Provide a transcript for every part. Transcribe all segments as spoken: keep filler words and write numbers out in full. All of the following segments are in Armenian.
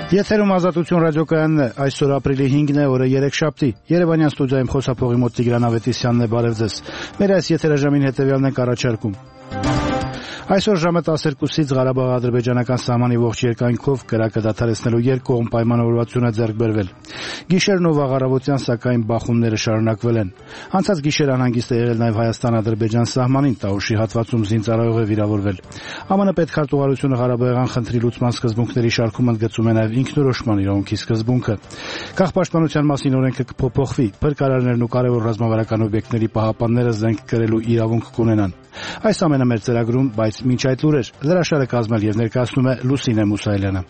Եթերում Ազատություն ռադիոկայանն է, այսօր ապրիլի հինգն է, օրը երեքշաբթի, Երևանյան ստուդիայում խոսափողի մոտ Տիգրան Ավետիսյանն է, բարև ձեզ։ Մեր այս եթերաժամին հետևյալն ենք առաջարկում։ Այսօր ժամը տասներկուսից Ղարաբաղ-ադրբեջանական սահմանի ողջ երկայնքով կրակը դադարեցնելու երկկողմ պայմանավորվածություն է ձեռք բերվել։ Գիշերն ու վաղ առավոտյան սակայն բախումները շարունակվել են։ Անցած գիշեր անհանգիստ է եղել նաև Հայաստան-Ադրբեջան սահմանին, Տաուշի հատվածում զինծառայող է վիրավորվել։ ԱՄՆ պետքարտուղարությունը Ղարաբաղյան խնդրի լուծման սկզբունքների շարքում ընդգծում է նաև ինքնորոշման իրավունքի սկզբունքը։ Քաղաքապաշտպանության մասին օրենքը կփոփոխվի, փրկարարներն ու կարևոր ռազմավարական օբյեկտների պահապանները զենք կրելու իրավունք կունենան։ Այս ամենը մեր ծրագրում, բայց մինչ այդ լուրեր լրաշարը կազմել եւ ներկայացնում է Լուսինե Մուսայելյանը։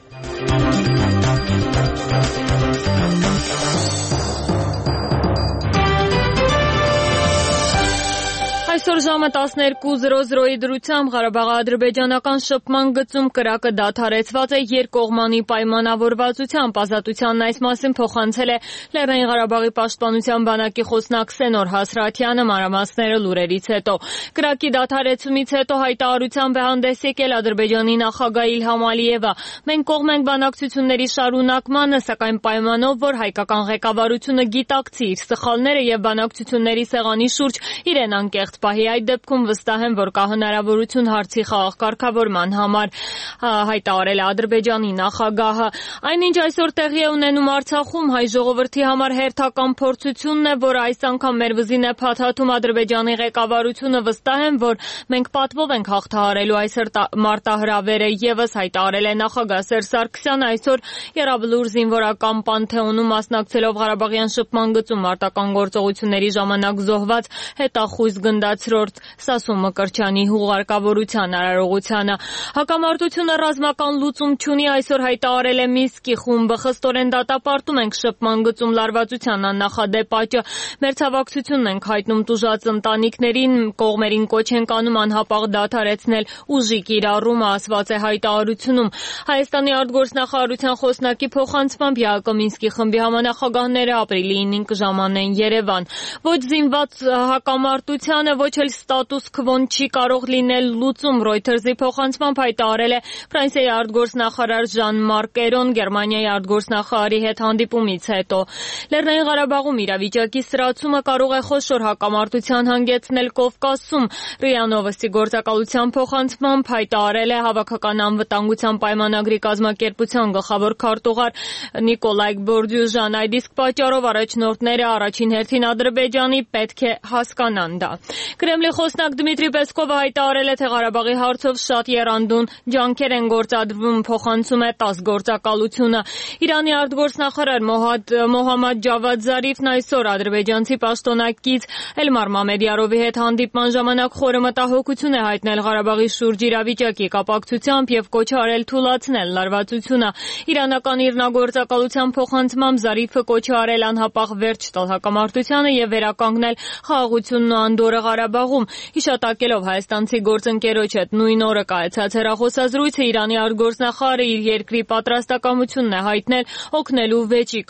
Այսօր ժամը տասներկու զրո զրոյի դրությամբ Ղարաբաղ-ադրբեջանական շփման գծում կրակը դադարեցված է երկկողմանի պայմանավորվածությամբ։ Ազատությանն այս մասին փոխանցել է Լեռնային Ղարաբաղի պաշտպանության բանակի խոսնակ Սենոր Հասրաթյանը, մանրամասները լուրերից հետո։ Կրակի դադարեցումից հետո հայտարարությամբ է հանդես եկել Ադրբեջանի նախագահ Իլհամ Ալիևը։ Մենք կողմ ենք բանակցությունների շարունակմանը, սակայն պայմանով, որ հայկական ղեկավարությունը գիտակցի իր սխալները եւ բանակցությունների սեղանի շուրջ իրեն անկեղծ պահի, այդ դեպքում վստահ եմ, որ կա հնարավորություն հարցի խաղաղ կարգավորման համար, հայտարարել է Ադրբեջանի նախագահը։ Այնինչ այսօր տեղի է ունենում Արցախում, հայ ժողովրդի համար հերթական փորձությունն է, որ այս անգամ մեր վզին է փաթաթում Ադրբեջանի ղեկավարությունը, վստահ եմ, որ մենք պատվով ենք հաղթահարելու այս մարտահրավերը, եւս հայտարարել է նախագահ Սերժ Սարգսյանը այսօր Եռաբլուր զինվորական պանթեոնում մասնակցելով Ղարաբաղյան շփման գծում մարտական գործողությունների ժամանակ զոհված հետախույզ գնդացրորդ Սասուն Մկրտչյանի հուղարկավորության արարողությանը։ Հակամարտությունը ռազմական լուծում չունի, այսօր հայտարարել է Մինսկի խումբը, խստորեն դատապարտում ենք շփման գծում լարվածության աննախադեպ աճը, մեր ցավակցությունն ենք հայտնում տուժած ընտանիքներին, կողմերին կոչ ենք անում անհապաղ դադարեցնել ուժի կիրառումը, ասված է հայտարարությունում։ Հայաստանի արտգործնախարարության խոսնակի փոխանցմամբ ԵԱԿ Մինսկի խմբի համանախագահները ապրիլի ինին կժամանեն Երևան։ Ոչ զինված հակամարտությանը, ոչ էլ ստատուս քվոն չի կարող լինել լուծում, Reuters-ի փոխանցմամբ հայտարարել է Ֆրանսիայի արտգործնախարար Ժան-Մարկ Էրոն Գերմանիայի արտգործնախարարի հետ հանդիպումից հետո։ Լեռնային Ղարաբաղում իրավիճակի սրացումը կարող է խոշոր հակամարտության հանգեցնել Կովկասում, ՌԻԱ Նովոստի գործակալության փոխանցմամբ հայտարարել է հավաքական անվտանգության պայմանագրի կազմակերպության գլխավոր քարտուղար Նիկոլայ Բորդյուժան։ Այդ իսկ պատճառով առաջնորդները առաջին հերթին Ադրբեջանի պետք է հասկանան դա։ Կրեմլի խոսնակ Դմիտրի Պեսկովը հայտարարել է, թե Ղարաբաղի հարցով շատ եռանդուն ջանքեր են գործադրվում, փոխանցում է ՏԱՍՍ գործակալությունը։ Իրանի արտգործնախարար Մոհամմադ Ջավադ Զարիֆն այսօր ադրբեջանցի պաշտոնակից Էլմար Մամեդյարովի հետ հանդիպման ժամանակ խորը մտահոգություն է հայտնել Ղարաբաղի շուրջ իրավիճակի կապակցությամբ եւ կոչ արել թուլացնել լարվածությունը։ Իրանական իրնագործակալության փոխանցմամբ Զարիֆը կոչ արել անհապաղ վերջ տալ հակամարտությանը եւ վերականգնել խաղաղությունն ու անդորը Ղարաբաղում։ Հիշատակելով հայաստանցի գործընկերոջ հետ նույն օրը կայացած հեռախոսազրույցը, Իրանի արտգործնախարարը իր երկրի պատրաստակամությունն է հայտնել օգնելու վեճի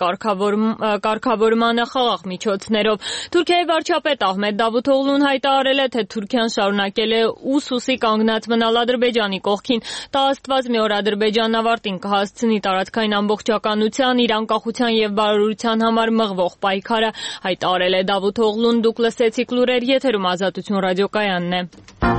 կարգավորմանը խաղաղ միջոցներով։ Թուրքիայի վարչապետ Ահմեդ Դավութօղլուն հայտարարել է, թե Թուրքիան շարունակել է ուսուսի կանգնած մնալ Ադրբեջանի կողքին։ Դա աստված մի օր Ադրբեջանն ավարտին կհասցնի տարածքային ամբողջականության, իր անկախության եւ բարօրության համար մղվող պայքարը, հայտարարել է Դավութօղլուն։ Դուք լսեցիք լուրեր, եթերում Ազատություն ռադիոկայանն է։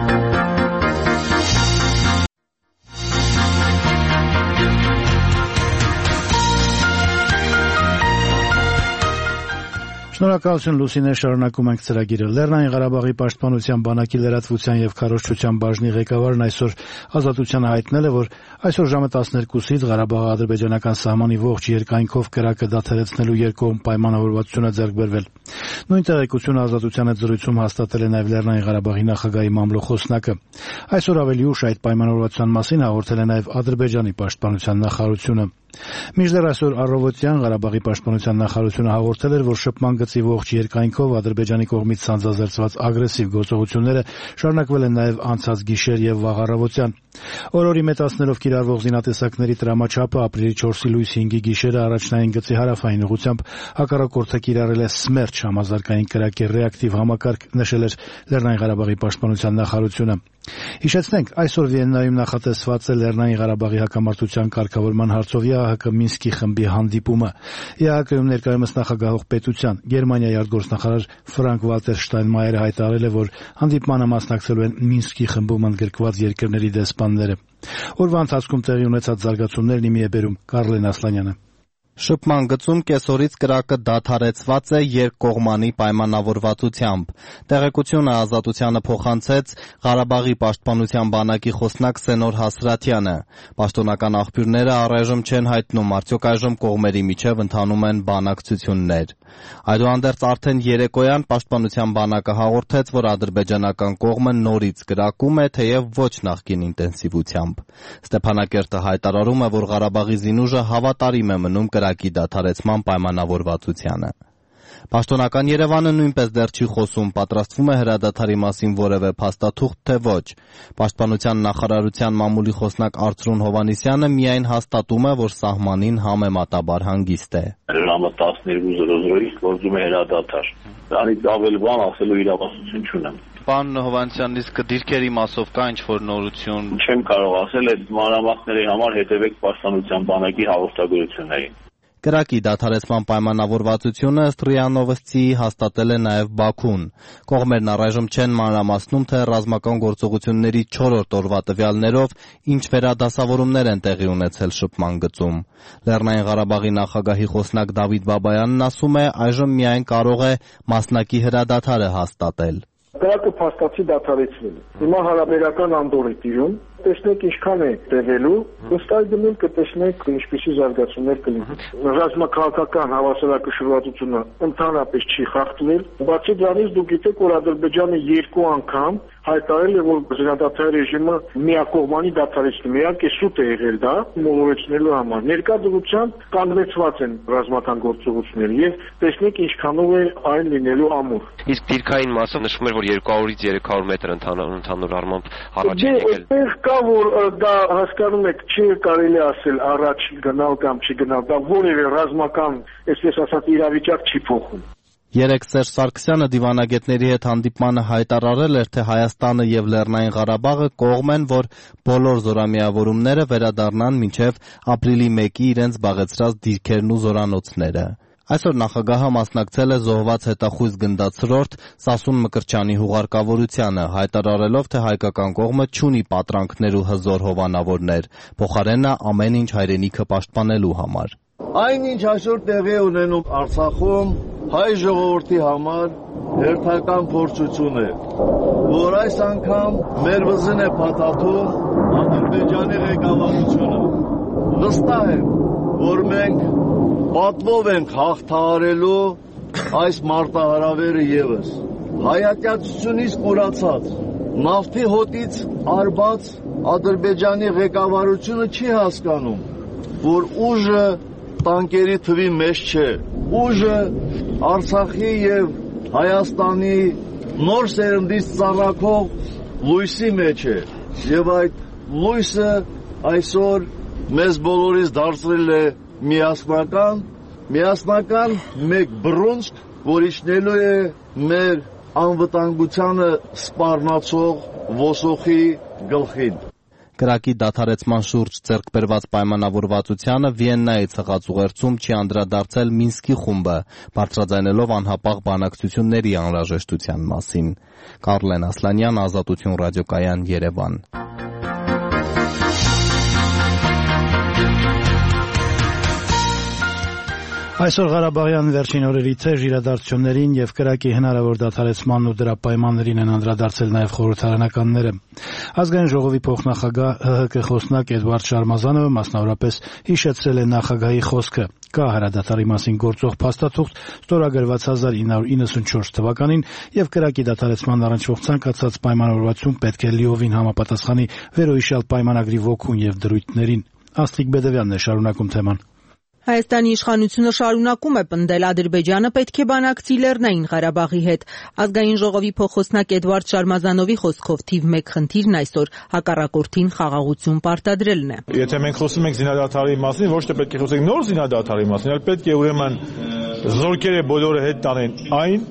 Շնորհակալություն Լուսինե, շարունակում ենք ծրագիրը։ Լեռնային Ղարաբաղի պաշտպանության բանակի լրատվության եւ քարոզչության բաժնի ղեկավարն այսօր Ազատությանը հայտնել է, որ այսօր ժամը տասներկուսից Ղարաբաղ-ադրբեջանական սահմանի ողջ երկայնքով կրակը դադարեցնելու երկկողմ պայմանավորվածություն է ձեռք բերվել։ Նույն տեղեկությունը Ազատության հետ զրույցում հաստատել է նաև Լեռնային Ղարաբաղի նախագահի մամլո խոսնակը։ Այսօր ավելի ուշ այդ պայմանավորվածության մասին հաղորդել է նաև Ադրբեջանի պաշտպանության նախարարությունը։ Մինչդեռ այսօր առավոտյան Ղարաբաղի պաշտպանության նախարարությունը հաղորդել էր, որ շփման գծի ողջ երկայնքով Ադրբեջանի կողմից ցանցազերծված ագրեսիվ գործողությունները շարունակվել են նաև անցած գիշեր եւ վաղ առավոտյան։ Օրորի մեծացնելով կիրառվող զինատեսակների տրամաչափը ապրիլի չորսի լույս հինգի գիշերը առաջնային գծի հարավային ուղղությամբ հակառակորդը կիրառել է Սմերչ համազարգային կրակի ռեակտիվ համակարգ, նշել էր Լեռնային Ղարաբաղի պաշտպանության նախարարությունը։ Հիշեցնենք, այսօր Վիեննայում նախատեսված է Լեռնային Ղարաբաղի հակամարտության կարգավորման հարցով ԵԱՀԿ Մինսկի խմբի հանդիպումը։ ԵԱՀԿ-ում ներկայումս նախագահող պետության Գերմանիայի արտգործնախարար Ֆրանկ Վալտեր Շտայնմայերը հայտարարել է, որ հանդիպմանը մասնակցելու են Մինսկի խմբում ընդգրկված երկրների դեսպանները։ Օրվա ընթացքում տեղի ունեցած զարգացումներն իմի է բերում Կարլեն Ասլանյանը։ Շփման գծում կեսօրից կրակը դադարեցված է երկկողմանի պայմանավորվածությամբ։ Տեղեկությունը Ազատությանը փոխանցեց Ղարաբաղի պաշտպանության բանակի խոսնակ Սենոր Հասրաթյանը։ Պաշտոնական աղբյուրները առայժմ չեն հայտնում, արդյոք այժմ կողմերի միջև ընթանում են բանակցություններ։ Այդուհանդերձ արդեն երեկոյան պաշտպանության բանակը հաղորդեց, որ ադրբեջանական կողմը նորից կրակում է, թեև ոչ նախկին ինտենսիվությամբ։ Ստեփանակերտը հայտարարում է, որ Ղարաբաղի զինուժը հավատարիմ է մնում կրակի դադարեցման պայմանավորվածությանը։ Պաշտոնական Երևանը նույնպես դեռ չի խոսում, պատրաստվում է հրադադարի մասին որևէ փաստաթուղթ, թե ոչ։ Պաշտպանության նախարարության մամուլի խոսնակ Արծրուն Հովհաննիսյանը միայն հաստատում է, որ սահմանին համեմատաբար հանգիստ է։ Ժամը տասներկու զրո զրոյից գործում է հրադադար։ Դրանից ավել բան ասելու իրավասություն չունեմ։ Պարոն Հովհաննիսյան, իսկ դիրքերի մասով կա ինչ-որ նորություն։ Չեմ կարող ասել, այդ մանրամասների համար հետևեք պաշտպանության բանակի հաղորդագրություններին։ Կրակի դադարեցման պայմանավորվածությունը ըստ ՌԻԱ Նովոստիի հաստատել է նաև Բաքուն։ Կողմերն առայժմ չեն մանրամասնում, թե ռազմական գործողությունների չորրորդ օրվա տվյալներով ինչ վերադասավորումներ են տեղի ունեցել շփման գծում։ Լեռնային Ղարաբաղի նախագահի խոսնակ Դավիթ Բաբայանն ասում է, այժմ միայն կարող է մասնակի հրադադարը հաստատել։ Կրակը փաստացի դադարեցվել է։ Հիմա հարաբերական անդոր է տիրում, տեսնենք ինչքան է տևելու, վստահ գնում կտեսնենք ինչպիսի զարգացումներ կլինեն։ Ռազմաքաղաքական հավասարակշռվածությունը ընդհանրապես չի խախտվել։ Բացի դրանից դուք գիտեք, որ Ադրբեջանը երկու անգամ հայտարարել է, որ զինադադարի ռեժիմը միակողմանի դադարեցնում է, իհարկե սուտ է եղել դա, մոլորեցնելու համար։ Ներկա դրությամբ կանգնեցված են ռազմական գործողությունները եւ տեսնենք ինչքանով է այն լինելու ամուր։ Իսկ դիրքային մասը նշվում է, որ երկու հարյուրից երեք հարյուր մետր ընդհանուր առմամբ առաջ է եկել։ Դե կա, որ դա հասկանում եք, չի կարելի ասել առաջ գնալ կամ չգնալ, դա որևէ ռազմական, այսպես ասած, իրավիճակ չի փոխում։ Երեկ Սերժ Սարգսյանը դիվանագետների հետ հանդիպմանը հայտարարել էր, թե Հայաստանը եւ Լեռնային Ղարաբաղը կողմ են, որ բոլոր զորամիավորումները վերադառնան մինչեւ ապրիլի մեկի իրենց զբաղեցրած դիրքերն ու զորանոցները։ Այսօր նախագահը մասնակցել է զոհված հետախույզ գնդացրորդ Սասուն Մկրտչյանի հուղարկավորությանը, հայտարարելով, թե հայկական կողմը չունի պատրանքներ ու հզոր հովանավորներ, փոխարենն ամեն ինչ հայրենիքը պաշտպանելու համար։ Այնինչ այսօր տեղի ունենում Արցախում հայ ժողովրդի համար հերթական փորձություն է, որ այս անգամ մեր վզին է փաթաթում Ադրբեջանի ղեկավարությունը։ Վստահ եմ, որ մենք պատվով ենք հաղթահարելու այս մարտահրավերը ևս։ Հայատյացությունից կուրացած, նավթի հոտից արբած Ադրբեջանի ղեկավարությունը չի հասկանում, որ ուժը տանկերի թվի մեջ չէ, ուժը Արցախի եւ Հայաստանի նոր սերնդից ծառայող լույսի մեջ է, եւ այդ լույսը այսօր մեզ բոլորիս դարձրել է միասնական, միասնական մեկ բռունցք, որ իջնելու է մեր անվտանգությանը սպառնացող ոսոխի գլխին։ Կրակի դադարեցման շուրջ ձեռք բերված պայմանավորվածությանը Վիեննայից եղած ուղերձում չի անդրադարձել Մինսկի խումբը, բարձրաձայնելով անհապաղ բանակցությունների անհրաժեշտության մասին։ Կարլեն Ասլանյան, Ազատություն ռադիոկայան, Երևան։ Այսօր Ղարաբաղյան վերջին օրերից է իրադարձություններին եւ կրակի հնարավոր դադարեցմանն ու դրա պայմաններին են անդրադարձել նաեւ խորհրդարանականները։ Ազգային ժողովի փոխնախագահ ՀՀԿ խոսնակ Էդվարդ Շարմազանովը մասնավորապես հիշեցրել է նախագահի խոսքը։ Կա հրադադարի մասին գործող փաստաթուղթ, ստորագրված հազար ինը հարյուր իննսունչորս թվականին եւ կրակի դադարեցման առնչվող ցանկացած պայմանավորվածություն պետք է լիովին համապատասխանի վերոհիշյալ պայմանագրի ոգուն եւ դրույթներին։ Աստղիկ Բեդևյանն է շարունակում թեման։ Հայաստանի իշխանությունը շարունակում է պնդել Ադրբեջանը պետք է բանակցի Լեռնային Ղարաբաղի հետ։ Ազգային ժողովի փոխոսնակ Էդվարդ Շարմազանովի խոսքով թիվ մեկ խնդիրն այսօր հակառակորդին խաղաղություն պարտադրելն է։ Եթե մենք խոսում ենք զինադադարի մասին, ոչ թե պետք է խոսենք նոր զինադադարի մասին, այլ պետք է ուրեմն զորքերը բոլորը հետ տանեն այն,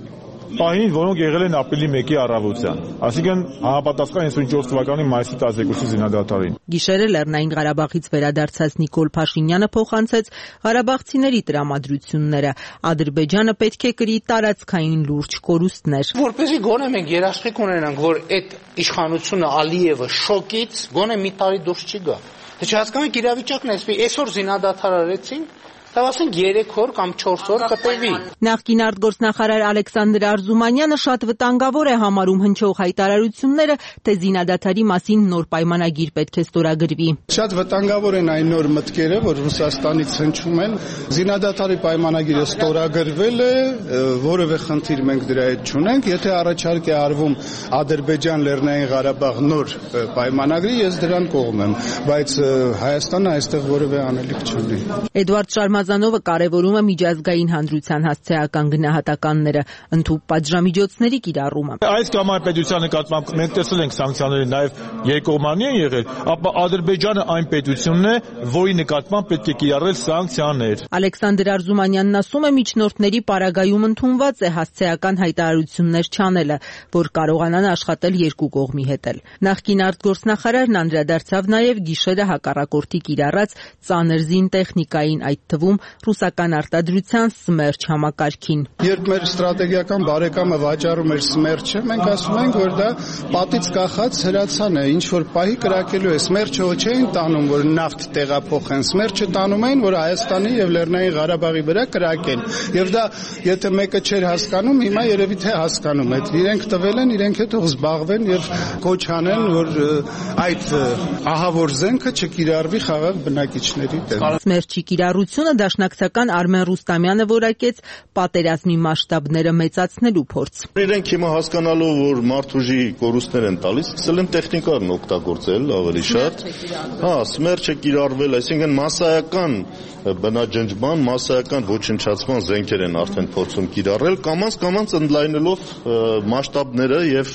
պահին, որոնք եղել են ապրիլի մեկի առավոտյան, այսինքն համապատասխան հինգսունչորս թվականի մայիսի տասներկուսի զինադատարին։ Գիշերը Լեռնային Ղարաբաղից վերադարձած Նիկոլ Փաշինյանը փոխանցեց ղարաբաղցիների տրամադրությունները։ Ադրբեջանը պետք է կրի տարածքային լուրջ կորուստներ։ Որպեսզի գոնե մենք երաշխիք ունենանք, որ այդ իշխանությունը Ալիևը շոկից գոնե մի տարի դուրս չի գա։ Թե չհասկանում եք իրավիճակն էսպի, այսօր զինադադար արեցին, դա ասենք երեք օր կամ չորս օր կտևի։ Նախկին արտգործնախարար Ալեքսանդր Արզումանյանը շատ վտանգավոր է համարում հնչող հայտարարությունները, թե զինադադարի մասին նոր պայմանագիր պետք է ստորագրվի։ Շատ վտանգավոր են այն նոր մտքերը, որ Ռուսաստանից հնչում են։ Զինադադարի պայմանագիրը ստորագրվել է, որևէ խնդիր մենք դրա հետ չունենք, եթե առաջարկ է արվում Ադրբեջան Լեռնային Ղարաբաղ նոր պայմանագրի, ես դրան կողմ եմ, բայց Հայաստանը այստեղ որևէ անելիք չունի։ Էդվարդ Շարմազանովը կարևորում է միջազգային հանրության հասցեական գնահատականները, ընդհանուր պատժամիջոցների կիրառումը։ Այս կամ այն պետության նկատմամբ մենք տեսել ենք սանկցիաները նաև երկկողմանի են եղել, ապա Ադրբեջանը այն պետությունն է, որի նկատմամբ պետք է կիրառել սանկցիաներ։ Ալեքսանդր Արզումանյանն ասում է, միջնորդների պարագայում ընդունված է հասցեական հայտարարություններ չանելը, որ կարողանան աշխատել երկու կողմի հետ էլ։ Նախկին արտգործնախարարն անդրադարձավ նաև գիշերը հակառակորդի կիրառած ծանր զինտեխնիկային, այդ թվում ռուսական արտադրության Սմերչ համակարգին։ Երբ մեր ստրատեգիական բարեկամը վաճառում էր Սմերչը, մենք ասում ենք, որ դա պատից կախած հրացան է, ինչ որ պահի կրակելու է։ Սմերչը ոչ էին տանում, որ նավթ տեղափոխեն, Սմերչը տանում էին, որ Հայաստանի եւ Լեռնային Ղարաբաղի վրա կրակեն։ Եվ դա, եթե մեկը չէր հասկանում, հիմա երևի թե հասկանում է։ Իրենք տվել են, իրենք հետո զբաղվեն եւ կոչ անեն, որ այդ ահավոր զենքը չկիրառվի խաղաղ բնակիչների դեմ։ Սմերչի կիրառությունը դաշնակցական Արմեն Ռուստամյանը որակեց պատերազմի մասշտաբները մեծացնելու փորձ։ Իրենք հիմա հասկանալով, որ մարդուժի կորուստներ են տալիս, սկսել են տեխնիկան օգտագործել ավելի շատ։ Հա, Սմերչը կիրառվել, այսինքն մասսայական բնաջնջման, մասսայական ոչնչացման զենքեր են արդեն փորձում կիրառել, կամաց-կամաց ընդլայնելով մասշտաբները եւ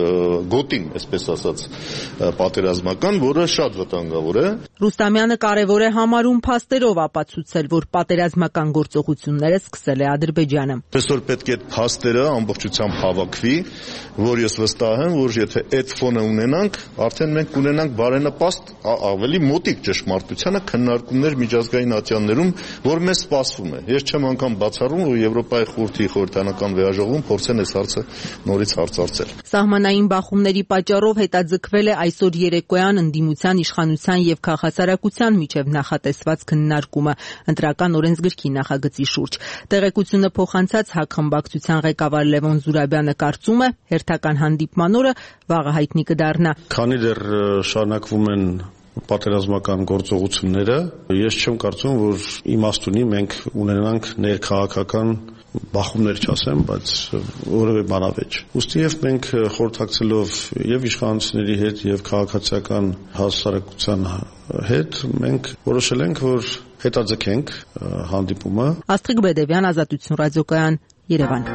գոտին, այսպես ասած, պատերազմական, որը շատ վտանգավոր է։ Ռուստամյանը կարևոր է համարում փաստերով ապացուցել, որ պատերազմական գործողությունները սկսել է Ադրբեջանը։ Այսօր պետք է այդ փաստերը ամբողջությամբ հավաքվի, որ ես վստահ եմ, որ եթե այդ ֆոնը ունենանք, արդեն մենք կունենանք բարենպաստ ավելի մոտիկ ճշմարտությանը քննարկումներ միջազգային ատյաններում, որ մեզ սպասվում է։ Ես չեմ անգամ բացառում, որ Եվրոպայի խորհրդի խորհրդանական վեաժողովում փորձեն այս հարցը նորից հարցարցել։ Սահմանային բախումների պատճառով հետաձգվել է այսօր երեկոյան ընդդիմության իշխանության եւ քաղաքասարակության միջև նախատեսված քննարկումը ընտրական օրենսգրքի նախագծի շուրջ։ Տեղեկությունը փոխանցած ՀԱԿ խմբակցության ղեկավար Լևոն Զուրաբյանը կարծում է, հերթական հանդիպման օրը վաղը հայտնի կդառնա։ Քանի դեռ շարունակվում են պատերազմական գործողությունները, ես չեմ կարծում, որ իմաստ ունի մենք ունենանք ներքաղաքական բախումներ չասեմ, բայց որևէ բանավեճ։ Ուստի եւ մենք խորհրդակցելով եւ իշխանությունների հետ եւ քաղաքացիական հասարակության հետ մենք որոշել ենք, որ հետաձգենք հանդիպումը։ Աստղիկ Բեդևյան, Ազատություն ռադիոկայան, Երևան։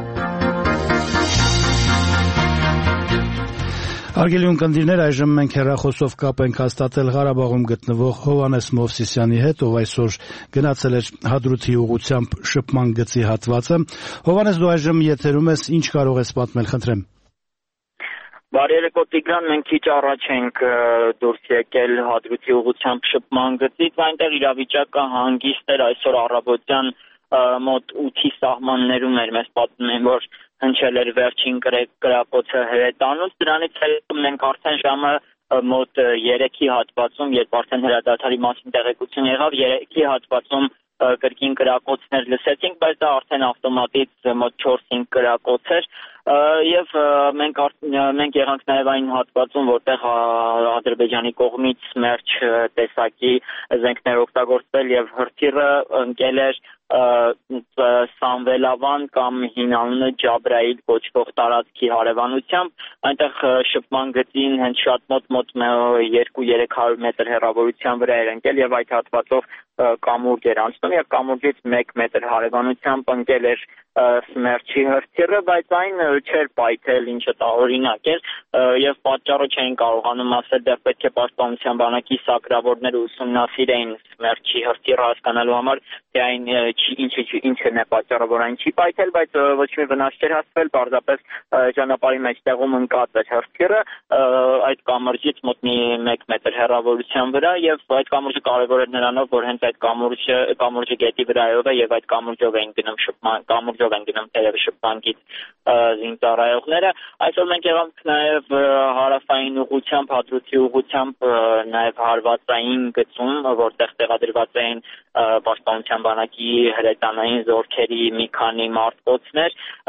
Արգելի ունկնդիրներ, այժմ մենք հեռախոսով կապ ենք հաստատել Ղարաբաղում գտնվող Հովհաննես Մովսիսյանի հետ, ով այսօր գնացել էր Հադրութի ուղղությամբ շփման գծի հատվածը։ Հովհաննես, դու այժմ եթերում ես, ինչ կարող ես պատմել, խնդրեմ։ Բարի երեկո Տիգրան, մենք քիչ առաջ ենք դուրս եկել Հադրութի ուղղությամբ շփման գծից, այնտեղ իրավիճակը հանգիստ էր, այսօր առավոտյան մոտ ութի սահմաններում էր, մեզ պատմում են, որ հնչել էր վերջին կրակոցը հրետանուց, դրանից հետո մենք արդեն ժամը մոտ երեքի հատվածում, երբ արդեն հրադադարի մասին տեղեկություն եղավ, երեքի հատվածում կրկին կրակոցներ լսեցինք, բայց դա արդեն ավտոմատից մոտ չորս-հինգ կրակոց էր եւ մենք մենք եղանք նաեւ այն հատվածում, որտեղ Ադրբեջանի կողմից Սմերչ տեսակի զենքներ օգտագործվել եւ հրթիռը ընկել էր Սամվելավան կամ հին անունը Ջաբրայիլ կոչվող տարածքի հարևանությամբ, այնտեղ շփման գծին հենց շատ մոտ-մոտ երկու-երեք հարյուր մետր հեռավորության վրա էր ընկել եւ այդ հատվածով կամուրջ էր անցնում։ տեսնում եւ կամուրջից մեկ մետր հարևանությամբ ընկել էր Սմերչի հրթիռը, բայց այն չէր պայթել, ինչը տարօրինակ էր եւ պատճառը չէին կարողանում ասել, դեռ պետք է պաշտպանության բանակի սակրավորները ուսումնասիրեին Սմերչի հրթիռը հասկանալու համար, թե այն ինչի ինչն է պատճառը, որ այն չի պայթել, բայց ոչ մի վնաս չէր հասցվել, պարզապես ճանապարհի մեջտեղում ընկած էր հրթիռը այդ կամրջից մոտ մի մեկ մետր հեռավորության վրա եւ այդ կամուրջը կարեւոր էր նրանով, որ հենց այդ կամուրջը կամուրջը գետի վրայով է եւ այդ կամուրջով էին գնում շփման կամուրջով են գնում թերևս շփմանկից զինծառայողները այսօր մենք եղանք նաեւ հարավային ուղությամբ հադրութի ուղությամբ նաեւ հարվածային գծում որտեղ տեղադրված էին պաշտպանության բանակի հրետանային զորքերի մի քանի մարտկոցներ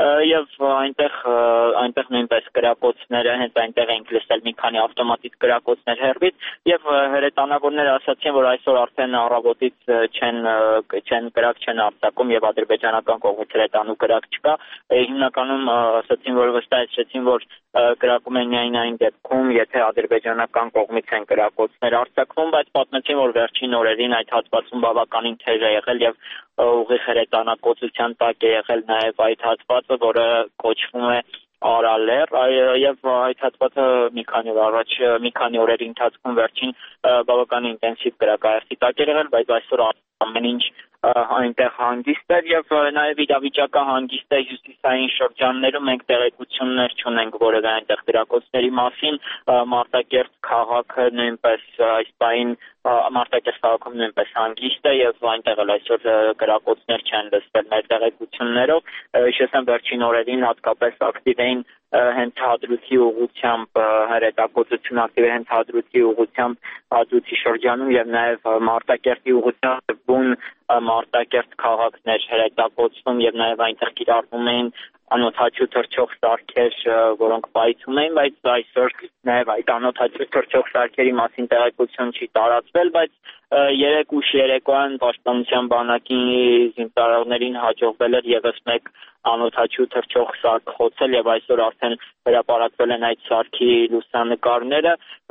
եւ այնտեղ այնտեղ նույնպես կրակոցները հենց այնտեղ են լսել մի քանի ավտոմատիկ կրակոցներ հեռվից եւ հրետանավորները ասացին որ այսօր արդեն առավոտից չեն չեն կրակ չեն արձակում եւ ադրբեջանական կողմից հրետանու կրակ չկա հիմնականում ասացին որ վստահեցրեցին որ կրակում են միայն այն դեպքում եթե ադրբեջանական կողմից են կրակոցներ արձակվում բայց պատմեցին որ վերջին օրերին այդ հատվածում բավականին թեժ է եղել եւ ուղիղ հրետանակոծության տակ է եղել նաեւ այդ հատվածը որը կոչվում է Արալեր եւ այդ հատվածը մի քանի օր առաջ մի քանի օրերի ընթացքում վերջին բավականին ինտենսիվ կրակայացի տակ է եղել բայց այսօր ամեն ինչ այնտեղ հանգիստ է եւ նաեւ իրավիճակը հանգիստ է հյուսիսային շրջաններում մենք տեղեկություններ չունենք որևէ այնտեղ դրակոցների մասին Մարտակերտ քաղաքը նույնպես այս պայն Մարտակերտ քաղաքում նույնպես հանգիստ է եւ այնտեղ էլ այսօր դրակոցներ չեն լսվել մեր տեղեկություններով հիշեցեմ վերջին օրերին հատկապես ակտիվ էին հենց հադրութի ուղությամբ հրետակոծություն ակտիվ հենց հադրութի ուղությամբ հադրութի շրջանում եւ նաեւ Մարտակերտի ուղությամբ բուն Մարտակերտ քաղաքներ հրետակոծվում եւ նաեւ այնտեղ կիրառվում էին անօթաչու թռչող սարքեր, որոնք պայթում էին, բայց այսօր նաև այդ անօթաչու թռչող սարքերի մասին տեղեկություն չի տարածվել, բայց երեք ուշ երեկոյան պաշտպանության բանակի զինծառայողներին հաջողվել էր եւս մեկ անօթաչու թռչող սարք խոցել եւ այսօր արդեն հրապարակվել են այդ սարքի լուսանկարները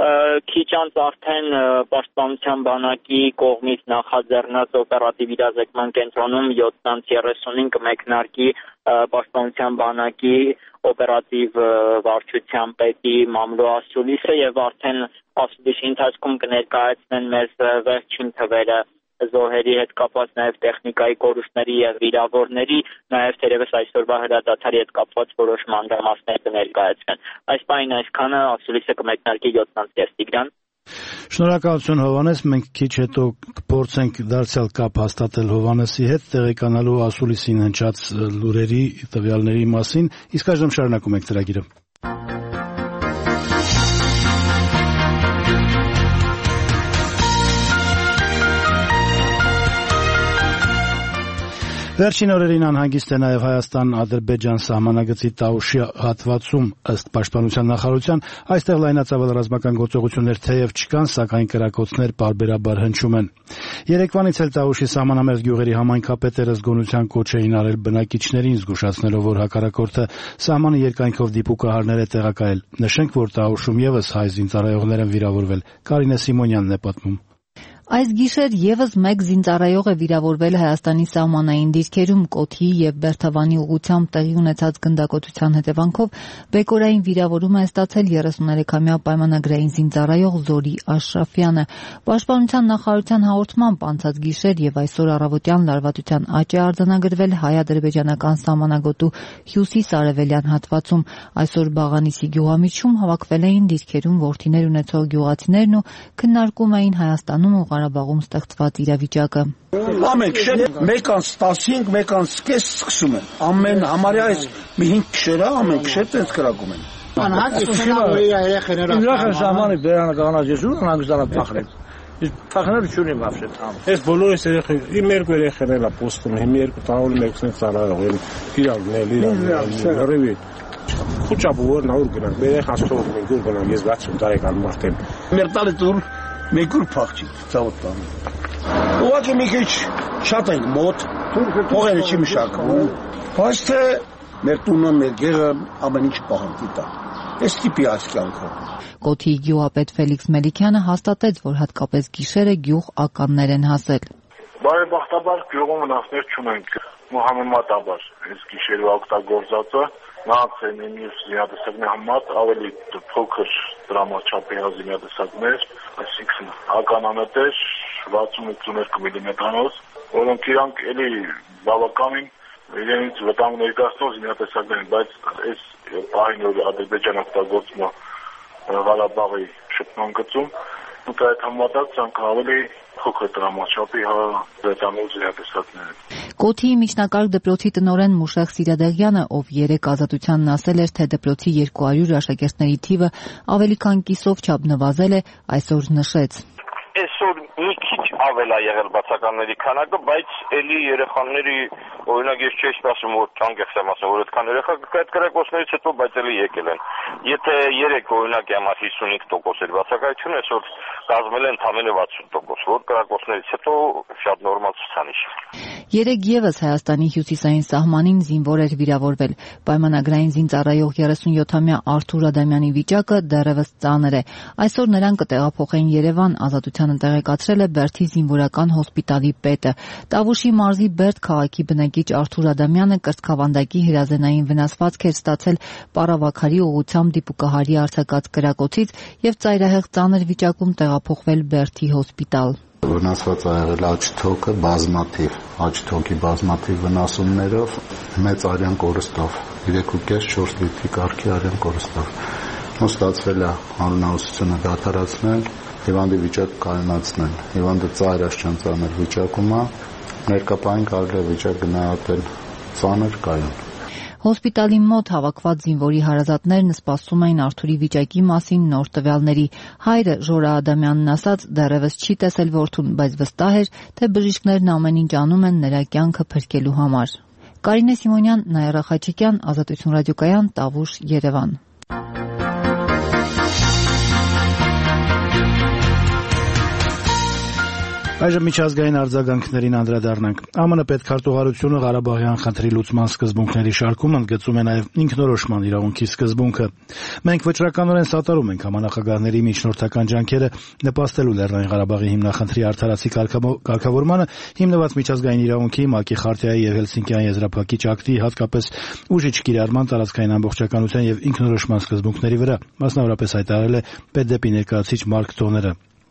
քիչ անց արդեն պաշտպանության բանակի կողմից նախաձեռնած օպերատիվ իրազեկման կենտրոնում յոթ երեսունինը մեկնարկի պաշտպանության բանակի օպերատիվ վարչության պետի Մամլո Ասուլիսը եւ արդեն ասուլիսի ընթացքում կներկայացնեն մեզ վերջին թվերը զոհերի հետ կապված նաև տեխնիկայի կորուստների եւ վիրավորների, նաև թերևս այսօրվա հրադադարի հետ կապված որոշ մանրամասներ կներկայացվեն։ Այս պայն այսքանը ասուլիսը կմեկնարկի յոթ Տիգրան։ Շնորհակալություն Հովանես, մենք քիչ հետո կփորձենք դարձյալ կապ հաստատել Հովանեսի հետ տեղեկանալու ասուլիսին հնչած լուրերի տվյալների մասին, իսկ այժմ շարունակում ենք ծրագիրը։ Վերջին օրերին անհանգիստ է նաև Հայաստան-Ադրբեջան սահմանագծի Տաուշի հատվածում ըստ Պաշտպանության նախարարության այստեղ լայնածավալ ռազմական գործողություններ թեև չկան, սակայն կրակոցներ պարբերաբար հնչում են։ Երեկվանից էլ Տաուշի սահմանամերձ գյուղերի համայնքապետերը զգոնության կոչ էին արել բնակիչներին, զգուշացնելով, որ հակառակորդը սահմանի երկայնքով դիպուկահարներ է տեղակայել։ Նշենք, որ Տաուշում եւս հայ զինծառայողներ են վիրավորվել։ Կարինե Սիմոնյանն է պատմում։ Այս գիշեր եւս մեկ զինծառայող է վիրավորվել Հայաստանի սահմանային դիրքերում Կոթիի եւ Բերթավանի ուղղությամբ տեղի ունեցած գնդակոծության հետևանքով բեկորային վիրավորում է ստացել երեսուներեքամյա պայմանագրային զինծառայող Զորի Աշրաֆյանը։ Պաշտպանության նախարարության հաղորդմամբ անցած գիշեր եւ այսօր առավոտյան լարվածության աճ է արձանագրվել հայ-ադրբեջանական սահմանագոտու հյուսիս-արևելյան հատվածում։ Այսօր Բաղանիսի գյուղամիջում հավաքվել էին դիրքերում որդիներ ունեցող գյուղացիներն ու քննարկում էին Հայաստանում ու Ղարաբաղում ստեղծված իրավիճակը։ Ամեն գիշեր մեկանց տասնհինգ, մեկանց կես սկսում են։ Ամեն համարյա այս մի հինգ գիշերը ամեն գիշեր տենց կրակում են։ Երեխաները ժամանը բերանը կանաչ եզուր անհանգստանա փախրել։ Փախները չունի вообще там։ Այս բոլորս երեխա իմ երկու երեխաներն էլ ապոստում, հիմա երկու տաղול մեկն ծառայող են։ Իրավնել, իրավնել, ռևի։ Խոչաբուր նոր գնան, երեխաս թող մենք դուր գնան, ես վաթսուն տարեկան մարդ եմ։ Մեր տալի դուր Մեկ ուր փախչի, ծավոտ տանը։ Ուղղակի մի քիչ շատ ենք մոտ, փողերը չի մշակվում, բայց թե մեր տունը, մեր գեղը ամեն ինչ պահանջի տա։ Այս տիպի այս կյանքը։ Կոթիի գյուղապետ Ֆելիքս Մելիքյանը հաստատեց, որ հատկապես գիշերը գյուղ ականներ են հասել։ Բարեբախտաբար գյուղում վնասներ չունենք, համեմատաբար այս գիշերվա օգտագործածը նրանց են մյուս զինատեսակների համեմատ ավելի փոքր դրամաչափի զինատեսակներ, այսինքն ականանետեր վաթսուն ութսուներկու միլիմետրանոց, որոնք իրանք էլի բավականին իրենից վտանգ ներկայացնող զինատեսակներ են, բայց այս պահին որ Ադրբեջանը օգտագործում է Ղարաբաղի շփման գծում, ու այդ համեմատած ցանկ ավելի փոքր դրամաչափի վտանգող զինատեսակներ են։ Կոթիի միջնակարգ դպրոցի տնօրեն Մուշեղ Սիրադեղյանը, ով երեկ Ազատությանն ասել էր, թե դպրոցի երկու հարյուր աշակերտների թիվը ավելի քան կիսով չափ նվազել է, այսօր նշեց. Այսօր մի քիչ ավել է եղել բացականների քանակը, բայց էլի երեխաների օրինակ ես չէի սպասում որ անկեղծ եմ ասում որ այդքան երեխա այդ կրակոցներից հետո բայց էլի եկել են։ Եթե երեք օրինակ յամա հիսունհինգ տոկոս էր բացակայությունը, այսօր կազմել են ընդամենը վաթսուն տոկոս, որ կրակոցներից հետո շատ նորմալ ցուցանիշ է։ Երեկ եւս Հայաստանի հյուսիսային սահմանին զինվոր էր վիրավորվել։ Պայմանագրային զինծառայող երեսունյոթամյա Արթուր Ադամյանի վիճակը դեռևս ծանր է։ Այսօր նրան կտեղափոխեն Երևան, Ազատությանը տեղեկացրել է Բերդի զինվորական հոսպիտալի պետը։ Տավուշի մարզի Բերդ քաղաքի բնակիչ Արթուր Ադամյանը կրծքավանդակի հրազենային վնասվածք էր ստացել Պարավաքարի ուղղությամբ դիպուկահարի արձակած կրակոցից եւ ծայրահեղ ծանր վիճակում տեղափոխվել Բերդի հոսպիտալ։ Վնասված ա եղել աջ թոքը բազմաթիվ, աջ թոքի բազմաթիվ վնասումներով, մեծ արյան կորստով, երեք ու կես չորս լիտրի կարգի արյան կորստով։ Ու ստացվել է անունահոսությունը դադարացնել, հիվանդի վիճակը կայունացնել։ Հիվանդը ծայրաշրջան ծանր վիճակում է, ներկապային կարելի է վիճակ գնահատել ծանր կայուն։ Հոսպիտալի մոտ հավաքված զինվորի հարազատներն սպասում էին Արթուրի վիճակի մասին նոր տվյալների։ Հայրը Ժորա Ադամյանն ասաց դեռևս չի տեսել որդուն, բայց վստահ էր, թե բժիշկներն ամեն ինչ անում են նրա կյանքը փրկելու համար։ Կարինե Սիմոնյան, Նաիրա Խաչիկյան, Ազատություն ռադիոկայան, Տավուշ, Երևան։ Այժմ միջազգային արձագանքներին անդրադառնանք։ ԱՄՆ պետքարտուղարությունը Ղարաբաղյան խնդրի լուծման սկզբունքների շարքում ընդգծում է նաև ինքնորոշման իրավունքի սկզբունքը։ Մենք վճռականորեն սատարում ենք համանախագահների միջնորդական ջանքերը նպաստելու Լեռնային Ղարաբաղի հիմնախնդրի արդարացի կարգավորմանը, հիմնված միջազգային իրավունքի, ՄԱԿ-ի խարտիայի եւ Հելսինկյան եզրափակիչ ակտի, հատկապես ուժիչ կիրառման, տարածքային ամբողջականության եւ ինքնորոշման սկզբունքների վրա, մասնավորապես հայտարարել է պետդեպի ներկայացուցիչ Մարկ Տոները։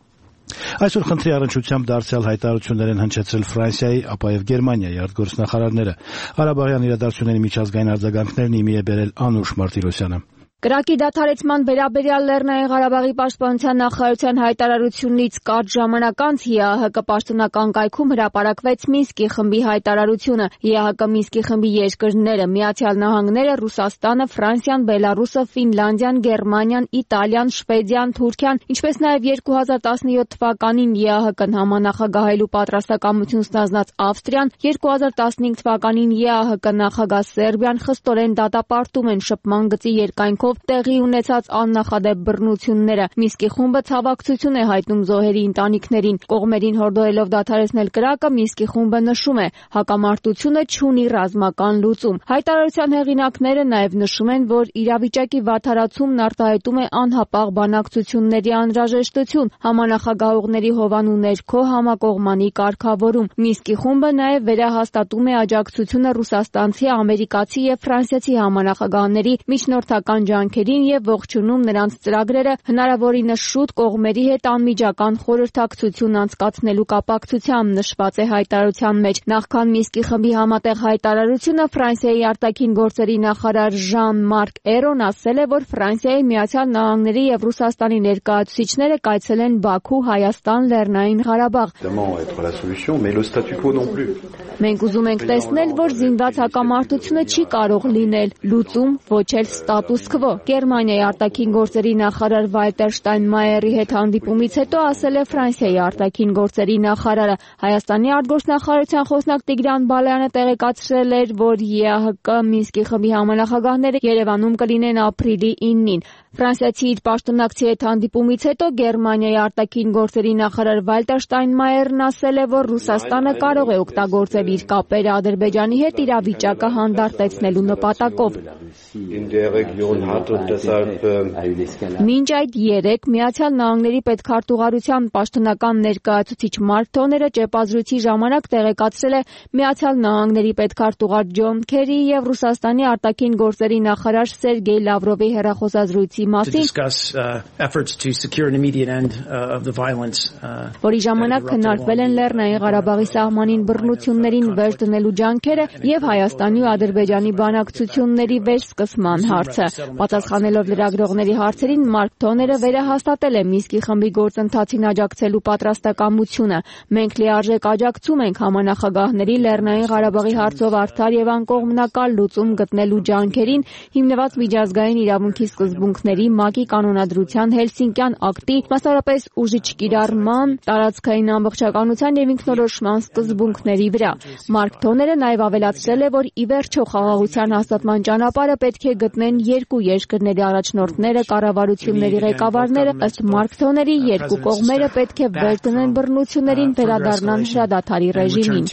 Այսօր խնդրի առնչությամբ դարձյալ հայտարարություններ են հնչեցրել Ֆրանսիայի, ապա եւ Գերմանիայի արտգործնախարարները։ Ղարաբաղյան իրադարձությունների միջազգային արձագանքներն իմի է բերել Անուշ Մարտիրոսյանը։ Կրակի դադարեցման վերաբերյալ Լեռնային Ղարաբաղի պաշտպանության նախարարության հայտարարությունից կարճ ժամանակ անց ՀԱՀԿ պաշտոնական կայքում հրապարակվեց Մինսկի խմբի հայտարարությունը։ ՀԱՀԿ Մինսկի խմբի երկրները՝ Միացյալ Նահանգները, Ռուսաստանը, Ֆրանսիան, Բելարուսը, Ֆինլանդիան, Գերմանիան, Իտալիան, Շվեդիան, Թուրքիան, ինչպես նաև երկու հազար տասնյոթ թվականին ՀԱՀԿ-ն համանախագահելու պատրաստակամություն ստանձնած Ավստրիան, երկու հազար տասնհինգ թվականին ՀԱՀԿ նախագահ Սերբիան խստորեն դատապարտում են շփման գծի երկայնքով տեղի ունեցած աննախադեպ բռնությունները։ Մինսկի խումբը ցավակցություն է հայտնում զոհերի ընտանիքներին։ Կողմերին հորդորելով դադարեցնել կրակը, Մինսկի խումբը նշում է, հակամարտությունը չունի ռազմական լուծում։ Հայտարարության հեղինակները նաև նշում են, որ իրավիճակի վատթարացումն արտահայտում է անհապաղ բանակցությունների անհրաժեշտություն, համանախագահողների հովանու ներքո համակողմանի կարգավորում։ Մինսկի խումբը նաև վերահաստատում է աջակցությունը ռուսաստանցի, ամերիկացի եւ ֆրանսիացի համանախագահների միջնորդական ջանքերին եւ ողջունում նրանց ծրագրերը հնարավորինս շուտ կողմերի հետ անմիջական խորհրդակցություն անցկացնելու կապակցությամբ, նշված է հայտարարության մեջ։ Նախքան Մինսկի խմբի համատեղ հայտարարությունը Ֆրանսիայի արտաքին գործերի նախարար Ժան-Մարկ Էրոն ասել է, որ Ֆրանսիայի, Միացյալ Նահանգների եւ Ռուսաստանի ներկայացուցիչները կայցելեն Բաքու, Հայաստան, Լեռնային Ղարաբաղ։ Մենք ուզում ենք տեսնել, որ զինված հակամարտությունը չի կարող լինել լուծում, ոչ էլ ստատուս քվո։ Գերմանիայի արտաքին գործերի նախարար Վալտեր Շտայնմայերի հետ հանդիպումից հետո ասել է Ֆրանսիայի արտաքին գործերի նախարարը։ Հայաստանի արտգործնախարարության խոսնակ Տիգրան Բալայանը տեղեկացրել էր, որ ՀԱՀԿ Մինսկի խմբի համանախագահները Երևանում կլինեն ապրիլի իննին։ Ֆրանսիացի իր պաշտոնակցի հետ հանդիպումից հետո Գերմանիայի արտաքին գործերի նախարար Վալտեր Շտայնմայերն ասել է, որ Ռուսաստանը կարող է օգտագործել իր կապերը Ադրբեջանի հետ իրավիճակը հանդարտեցնելու նպատակով։ Մինչ այդ երեկ Միացյալ Նահանգների պետքարտուղարության պաշտոնական ներկայացուցիչ Մարկ Թոները ճեպազրույցի ժամանակ տեղեկացրել է Միացյալ Նահանգների պետքարտուղար Ջոն Քերի եւ Ռուսաստանի արտաքին գործերի նախարար Սերգեյ Լավրովի հեռախոսազրույցի մասին, որի ժամանակ քննարկվել են Լեռնային Ղարաբաղի սահմանին բռնություններին վերջ դնելու ջանքերը եւ Հայաստանի ու Ադրբեջանի բանակցությունների վերսկսման հարցը։ Պատասխանելով լրագրողների հարցերին, Մարկ Թոները վերահաստատել է Մինսկի խմբի գործընթացին աջակցելու պատրաստակամությունը։ Մենք լիարժեք աջակցում ենք համանախագահների Լեռնային Ղարաբաղի հարցով արդար եւ անկողմնակալ լուծում գտնելու ջանքերին, հիմնված միջազգային իրավունքի սկզբունքների, ՄԱԿ-ի կանոնադրության, Հելսինկյան ակտի, մասնավորապես ուժի չկիրառման, տարածքային ամբողջականության եւ ինքնորոշման սկզբունքների վրա։ Մարկ Թոները նաեւ ավելացրել է, որ ի վերջո խաղաղության հաստատման ճանապարհը պետք է գտնեն երկու երկրների առաջնորդները, կառավարությունների ղեկավարները, ըստ Մարկ Թոների երկու կողմերը պետք է վերջ դնեն բռնություններին, վերադառնան հրադադարի ռեժիմին։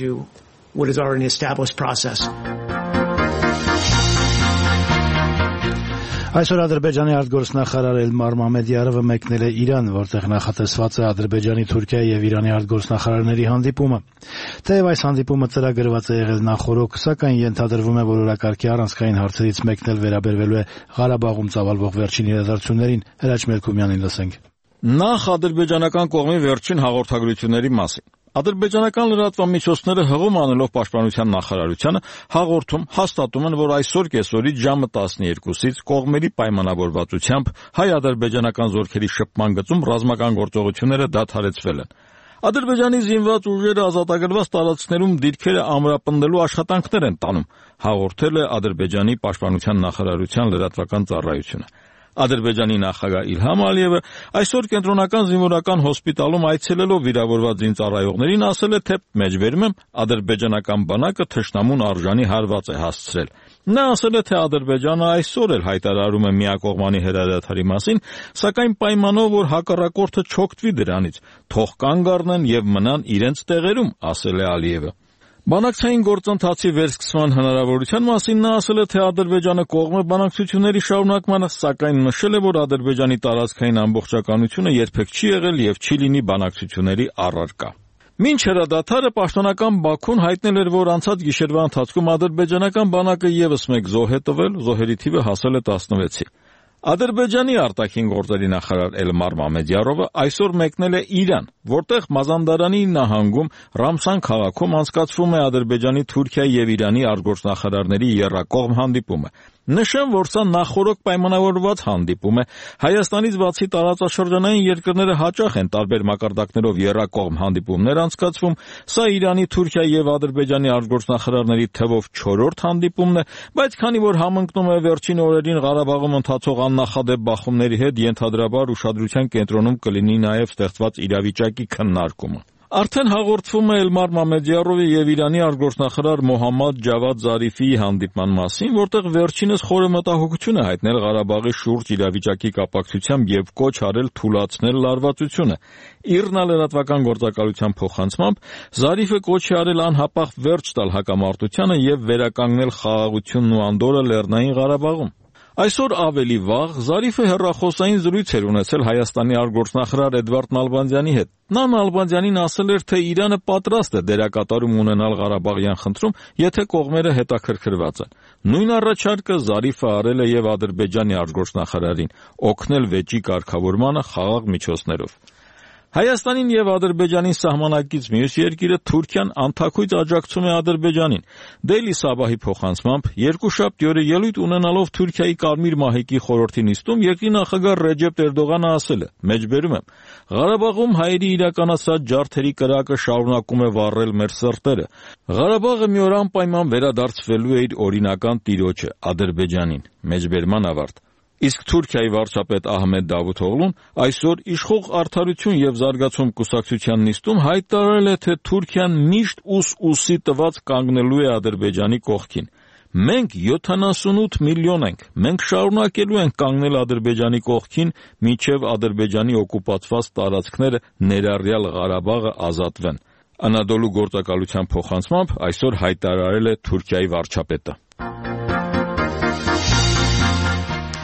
Այսօր Ադրբեջանի արտգործնախարար Էլմար Մամեդյարովը մեկնել է Իրան, որտեղ նախատեսված է Ադրբեջանի, Թուրքիայի եւ Իրանի արտգործնախարարների հանդիպումը։ Թեև այս հանդիպումը ծրագրված է եղել նախօրոք, սակայն ենթադրվում է, որ օրակարգի առանցքային հարցերից մեկն էլ վերաբերվելու է Ղարաբաղում ծավալվող վերջին իրադարձություններին։ Հրաչ Մելքումյանին լսենք։ Նախ ադրբեջանական կողմի վերջին հաղորդագրությունների մասին։ Ադրբեջանական լրատվամիջոցները հղում անելով պաշտպանության նախարարությանը հաղորդում հաստատում են, որ այսօր կեսօրից ժամը տասներկուսից կողմերի պայմանավորվածությամբ հայ-ադրբեջանական զորքերի շփման գծում ռազմական գործողությունները դադարեցվել են։ Ադրբեջանի զինված ուժերը ազատագրված տարածքներում դիրքերը ամրապնդելու աշխատանքներ են տանում, հաղորդել է Ադրբեջանի պաշտպանության նախարարության լրատվական ծառայությունը։ Ադրբեջանի նախագահ Իլհամ Ալիևը այսօր կենտրոնական զինվորական հոսպիտալում այցելելով վիրավորված զինծառայողներին ասել է, թե մեջբերում եմ ադրբեջանական բանակը թշնամուն արժանի հարված է հասցրել։ Նա ասել է, թե Ադրբեջանը այսօր էլ հայտարարում է միակողմանի հրադադարի մասին, սակայն պայմանով, որ հակառակորդը չօգտվի դրանից, թող կանգ առնեն եւ մնան իրենց տեղերում, ասել է Ալիևը։ Բանակցային գործընթացի վերսկսման հնարավորության մասին նա ասել է, թե Ադրբեջանը կողմ է բանակցությունների շարունակմանը, սակայն նշել է, որ Ադրբեջանի տարածքային ամբողջականությունը երբեք չի եղել եւ չի լինի բանակցությունների առարկա։ Մինչ հրադադարը պաշտոնական Բաքուն հայտնել էր, որ անցած գիշերվա ընթացքում ադրբեջանական բանակը եւս մեկ զոհ է տվել, զոհերի թիվը հասել է տասնվեցի։ Ադրբեջանի արտաքին գործերի նախարար Էլմար Մամեդյարովը այսօր մեկնել է Իրան, որտեղ Մազանդարանի նահանգում Ռամսան քաղաքում անցկացվում է Ադրբեջանի, Թուրքիայի եւ Իրանի արտգործնախարարների եռակողմ հանդիպումը։ Նշեմ, որ սա նախօրոք պայմանավորված հանդիպում է։ Հայաստանից բացի տարածաշրջանային երկրները հաճախ են տարբեր մակարդակներով եռակողմ հանդիպումներ անցկացվում։ Սա Իրանի, Թուրքիայի եւ Ադրբեջանի արտգործնախարարների թվով չորրորդ հանդիպումն է, բայց քանի որ համընկնում է վերջին օրերին Ղարաբաղում ընթացող աննախադեպ բախումների հետ, ենթադրաբար ուշադրության կենտրոնում կլինի նաեւ ստեղծված իրավիճակի քննարկումը։ Արդեն հաղորդվում է Էլմար Մամեդյարովի եւ Իրանի արտգործնախարար Մոհամմադ Ջավադ Զարիֆիի հանդիպման մասին, որտեղ վերջինս խորը մտահոգություն է հայտնել Ղարաբաղի շուրջ իրավիճակի կապակցությամբ եւ կոչ արել թուլացնել լարվածությունը։ ԻՌՆԱ լրատվական գործակալության փոխանցմամբ Զարիֆը կոչ է արել անհապաղ վերջ տալ հակամարտությանը եւ վերականգնել խաղաղությունն ու անդորրը Լեռնային Ղարաբաղում։ Այսօր ավելի վաղ Զարիֆը հեռախոսային զրույց էր ունեցել Հայաստանի արտգործնախարար Էդվարդ Նալբանդյանի հետ։ Նա Նալբանդյանին ասել էր, թե Իրանը պատրաստ է դերակատարում ունենալ Ղարաբաղյան խնդրում, եթե կողմերը հետաքրքրված են։ Նույն առաջարկը Զարիֆը արել է եւ Ադրբեջանի արտգործնախարարին՝ օգնել վեճի կարգավորմանը խաղաղ միջոցներով։ Հայաստանին եւ Ադրբեջանին սահմանակից մյուս երկիրը Թուրքիան անթաքույց աջակցում է Ադրբեջանին։ Դեյլի Սաբահի փոխանցմամբ երկուշաբթի օրը ելույթ ունենալով Թուրքիայի Կարմիր մահիկի խորհրդի նիստում երկրի նախագահ Ռեջեփ Էրդողանը ասել է. «Մեջբերում եմ, Ղարաբաղում հայերի իրականացած ջարդերի կրակը շարունակում է վառել մեր սրտերը։ Ղարաբաղը մի օր անպայման վերադարձվելու է իր օրինական տիրոջը Ադրբեջանին»։ Մեջբերման ավարտ։ Իսկ Թուրքիայի վարչապետ Ահմեդ Դավութօղլուն այսօր Իշխող արդարություն եւ զարգացում կուսակցության նիստում հայտարարել է, թե Թուրքիան միշտ ուս-ուսի տված կանգնելու է Ադրբեջանի կողքին։ Մենք յոթանասունութ միլիոն ենք, մենք շարունակելու ենք կանգնել Ադրբեջանի կողքին, մինչև Ադրբեջանի օկուպացված տարածքները, ներառյալ Ղարաբաղը, ազատվեն։ Անադոլու գործակալության փոխանցմամբ այսօր հայտարարել է Թուրքիայի վարչապետը։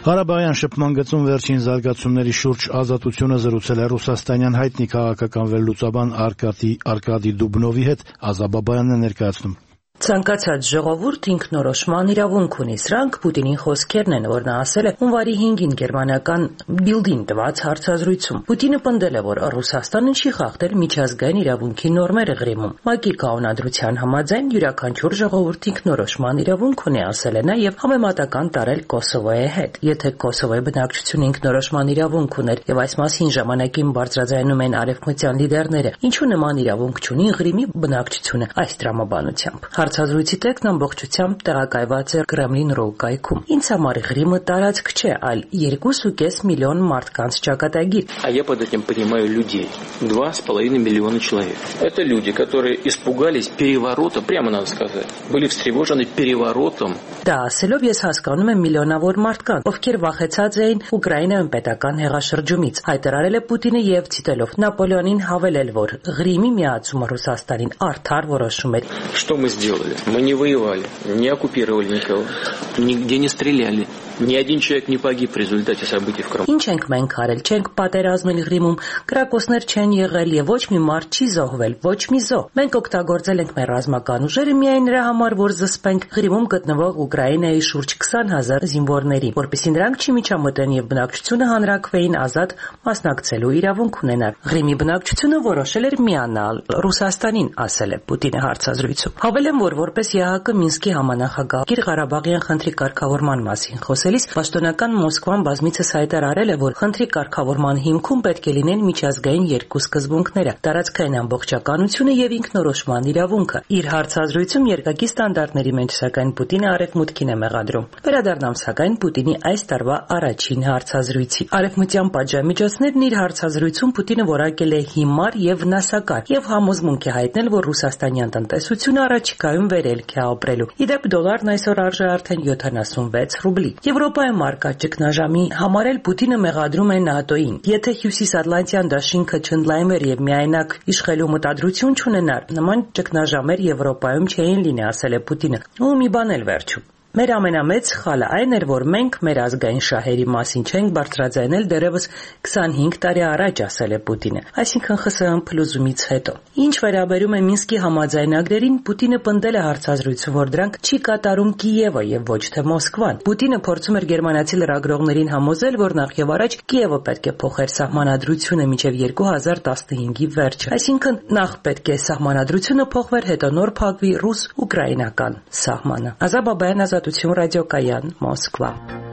Ղարաբաղյան շփման գծում վերջին զարգացումների շուրջ ազատությունը զրուցել է ռուսաստանյան հայտնի քաղաքական վերլուծաբան Արկադի Դուբնովի հետ, Ազա Բաբայանն է ներկայացնում։ Ցանկացած ժողովուրդ ինքնորոշման իրավունք ունի։ Սրանք Պուտինի խոսքերն են, որ նա ասել է հունվարի հինգին գերմանական Բիլդին տված հարցազրույցում։ Պուտինը պնդել է, որ Ռուսաստանը չի խախտել միջազգային իրավունքի նորմերը Ղրիմում։ ՄԱԿ-ի կանոնադրության համաձայն յուրաքանչյուր ժողովուրդ ինքնորոշման իրավունք ունի, ասել է նա եւ համեմատական տարել Կոսովոյի հետ։ Եթե Կոսովոյի բնակչությունը ինքնորոշման իրավունք ուներ եւ այս մասին ժամանակին բարձրաձայնում են արևմտյան լիդերները, ինչու նման իրավունք չունի Ղրիմի բնակչությունը այս տրամաբանությամբ։ Հարցազրույցի տեքստն ամբողջությամբ տեղակայված է Kremlin.ru կայքում։ Ինձ համար Ղրիմը տարածք չէ, այլ երկու и пять միլիոն մարդկանց ճակատագիր։ А я под этим понимаю людей. два с половиной миллиона человек. Это люди, которые испугались переворота, прямо надо сказать. Были встревожены переворотом. Դա ասելով ես հասկանում եմ միլիոնավոր մարդկանց, ովքեր վախեցած էին Ուկրաինայում պետական հեղաշրջումից։ Հայտարարել է Պուտինը եւ ցիտելով Նապոլեոնին հավելել, որ Ղրիմի միացումը Ռուսաստանին արդար որոշում էր։ Что мы сделали? Мы не воевали, не оккупировали никого, нигде не стреляли. Ни один человек не погиб в результате событий в Крыму. Ինչ ենք մենք արել, չենք պատերազմել Ղրիմում, կրակոցներ չեն եղել եւ ոչ մի մարդ չի զոհվել, ոչ մի զոհ։ Մենք օգտագործել ենք մեր ռազմական ուժերը միայն նրա համար, որ զսպենք Ղրիմում գտնվող Ուկրաինայի շուրջ քսան հազար զինվորների, որպեսզի նրանք չմիջամտեն եւ բնակչությունը հանրաքվեին ազատ մասնակցելու իրավունք ունենան։ Ղրիմի բնակչությունը որոշել էր միանալ Ռուսաստանին, ասել է Պուտինը հարցազրույցում։ Հավելեմ, որ որպես ԵԱՀԿ Մինսկի համանախագահ Ղարաբաղյան խնդրի կարգավորման մասին խոսելիս պաշտոնական Մոսկվան բազմիցս հայտարարել է, որ խնդրի կարգավորման հիմքում պետք է լինեն միջազգային երկու սկզբունքները՝ տարածքային ամբողջականությունը եւ ինքնորոշման իրավունքը։ Իր հարցազրույցում երկակի ստանդարտների մեջ սակայն Պուտինը արևմուտքին է մեղադրում։ Վերադառնամ սակայն Պուտինի այս տարվա առաջին հարցազրույցի։ Արևմտյան պատժամիջոցներն իր հարցազրույցում Պուտինը որակել է հիմար եւ վնասակար եւ համոզմունք է հայտնել, որ ռուսաստանյան տնտեսությունը առաջիկայում վերելք է ապրելու։ Իդեպ դոլարն այսօր արժե արդեն յոթանասունվեց ռուբլի։ Եվրոպայում արկա ճգնաժամի համար էլ Պուտինը մեղադրում է ՆԱՏՕ-ին։ Եթե Հյուսիսատլանտյան դաշինքը չընդլայնվեր եւ միայնակ իշխելու մտադրություն չունենար, նման ճգնաժամեր Եվրոպայում չէին լինի, ասել է Պուտինը։ Ու մի բան էլ վերջում։ Մեր ամենամեծ սխալը այն էր, որ մենք մեր ազգային շահերի մասին չենք բարձրաձայնել դեռևս քսանհինգ տարի առաջ, ասել է Պուտինը, այսինքն ԽՍՀՄ փլուզումից հետո։ Ինչ վերաբերում է Մինսկի համաձայնագրերին, Պուտինը պնդել է հարցազրույցում, որ դրանք չի կատարում Կիևը եւ ոչ թե Մոսկվան։ Պուտինը փորձում էր գերմանացի լրագրողներին համոզել, որ նախ եւ առաջ Կիևը պետք է փոխեր սահմանադրությունը մինչեւ երկու հազար տասնհինգի վերջը, այսինքն նախ պետք է սահմանադրությունը փոխվեր, հետո նոր փակվի ռուս-ուկրաինական սահմանը։ Ազա Բաբայան, Ազատություն ռադիոկայան, Մոսկվա։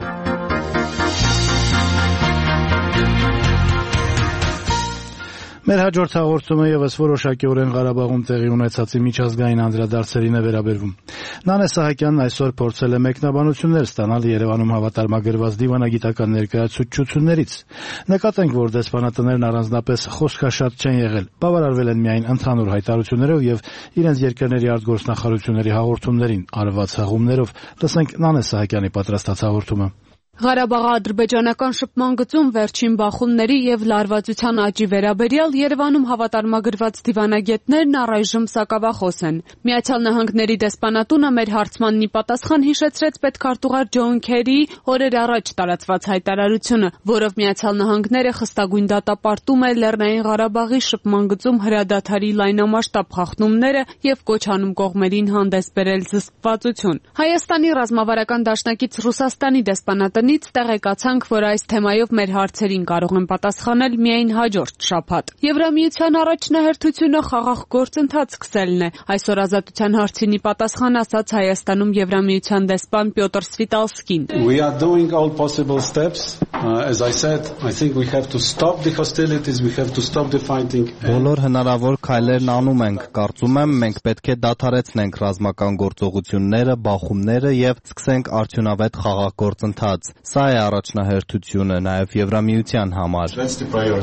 Մեր հաջորդ հաղորդումը եւս որոշակիորեն Ղարաբաղում տեղի ունեցածի միջազգային անդրադարձերին է վերաբերվում։ Նանե Սահակյանն այսօր փորձել է մեկնաբանություններ ստանալ Երևանում հավատարմագրված դիվանագիտական ներկայացուցչություններից։ Նկատենք, որ դեսպանատներն առանձնապես խոսքաշատ չեն եղել, բավարարվել են միայն ընդհանուր հայտարարություններով եւ իրենց երկրների արտգործնախարարությունների հաղորդումներին արված հղումներով։ Լսենք Նանե Սահակյանի պատրաստած հաղորդումը։ Ղարաբաղ-ադրբեջանական շփման գծում վերջին բախումների եւ լարվածության աճի վերաբերյալ Երևանում հավատարմագրված դիվանագետներն առայժմ սակավախոս են։ Միացյալ Նահանգների դեսպանատունը մեր հարցմանն ի պատասխան հիշեցրեց պետքարտուղար Ջոն Քերիի օրեր առաջ տարածված հայտարարությունը, որով Միացյալ Նահանգները խստագույն դատապարտում է Լեռնային Ղարաբաղի շփման գծում հրադադարի լայնամասշտաբ խախտումները եւ կոչ անում կողմերին հանդես բերել զսպվածություն։ Հայաստանի ռազմավարական դաշնակից Ռուսաստանի դեսպանատը Տնից տեղեկացանք, որ այս թեմայով մեր հարցերին կարող են պատասխանել միայն հաջորդ շաբաթ։ Եվրամիության առաջնահերթությունը խաղաղ գործընթաց սկսելն է։ Այսօր Ազատության հարցինի պատասխան ասաց Հայաստանում Եվրամիության դեսպան Պյոտր Սվիտալսկին։ We are doing all possible steps. Uh, as I said, I think we have to stop the hostilities, we have to stop the fighting. Բոլոր հնարավոր քայլերն անում ենք։ Կարծում եմ, մենք պետք է դադարեցնենք ռազմական գործողությունները, բախումները եւ սկսենք արդյունավետ խաղաղ գործընթաց։ Սա է առաջնահերթությունը նաև Եվրամիության համար։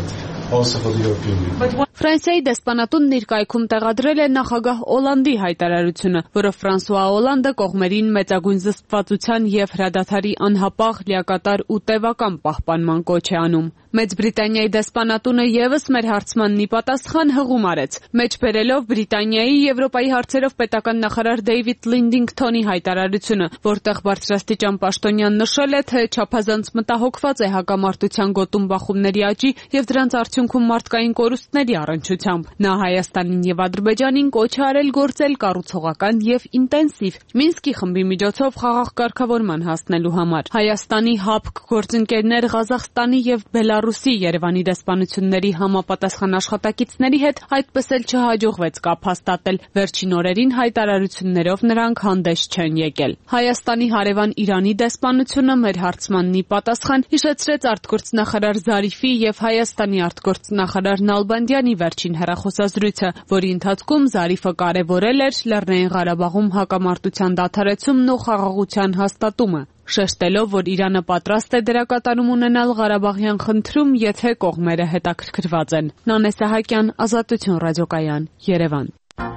also for the European Union. Ֆրանսիայի դեսպանատունն իր կայքում տեղադրել է նախագահ Օլանդի հայտարարությունը, որը Ֆրանսուଆ Օլանդը կողմերին մեծագույն զսպվածության եւ հրադադարի անհապաղ, լիակատար ու տևական պահպանման կոչ է անում։ Մեծ Բրիտանիայի դեսպանատունը եւս մեր հարցմանն ի պատասխան հղում արեց, մեջբերելով Բրիտանիայի Եվրոպայի հարցերով պետական նախարար Դեյվիդ Լինդինգթոնի հայտարարությունը, որտեղ բարձրաստիճան պաշտոնյան նշել է, թե չափազանց մտահոգված է հակամարտության գոտում բախումների աճի եւ դրանց արդյունքում մարդկային կորուստների առնչությամբ։ Նա Հայաստանին եւ Ադրբեջանին կոչ է արել գործել կառուցողական եւ ինտենսիվ Մինսկի խմբի միջոցով խաղաղ կարգավորման հասնելու համար։ Հայաստանի ՀԱՊԿ գործընկերներ Ղազախստանի եւ Բելարուսի Երևանի դեսպանությունների համապատասխան աշխատակիցների հետ այդպես էլ չհաջողվեց կապ հաստատել։ Վերջին օրերին հայտարարություններով նրանք հանդես չեն եկել։ Հայաստանի հարևան Իրանի դեսպանությունը մեր հարցմանն ի պատասխան հիշեցրեց արտգործնախարար Զարիֆի եւ Հայաստանի արտգործնախարար Նալբանդյանի վերջին հեռախոսազրույցը, որի ընթացքում Զարիֆը կարևորել էր Լեռնային Ղարաբաղում հակամարտության դադարեցումն ու խաղաղության հաստատումը, շեշտելով, որ Իրանը պատրաստ է դերակատարում ունենալ Ղարաբաղյան խնդրում, եթե կողմերը հետաքրքրված են։ Նանե Սահակյան, Ազատություն ռադիոկայան, Երևան։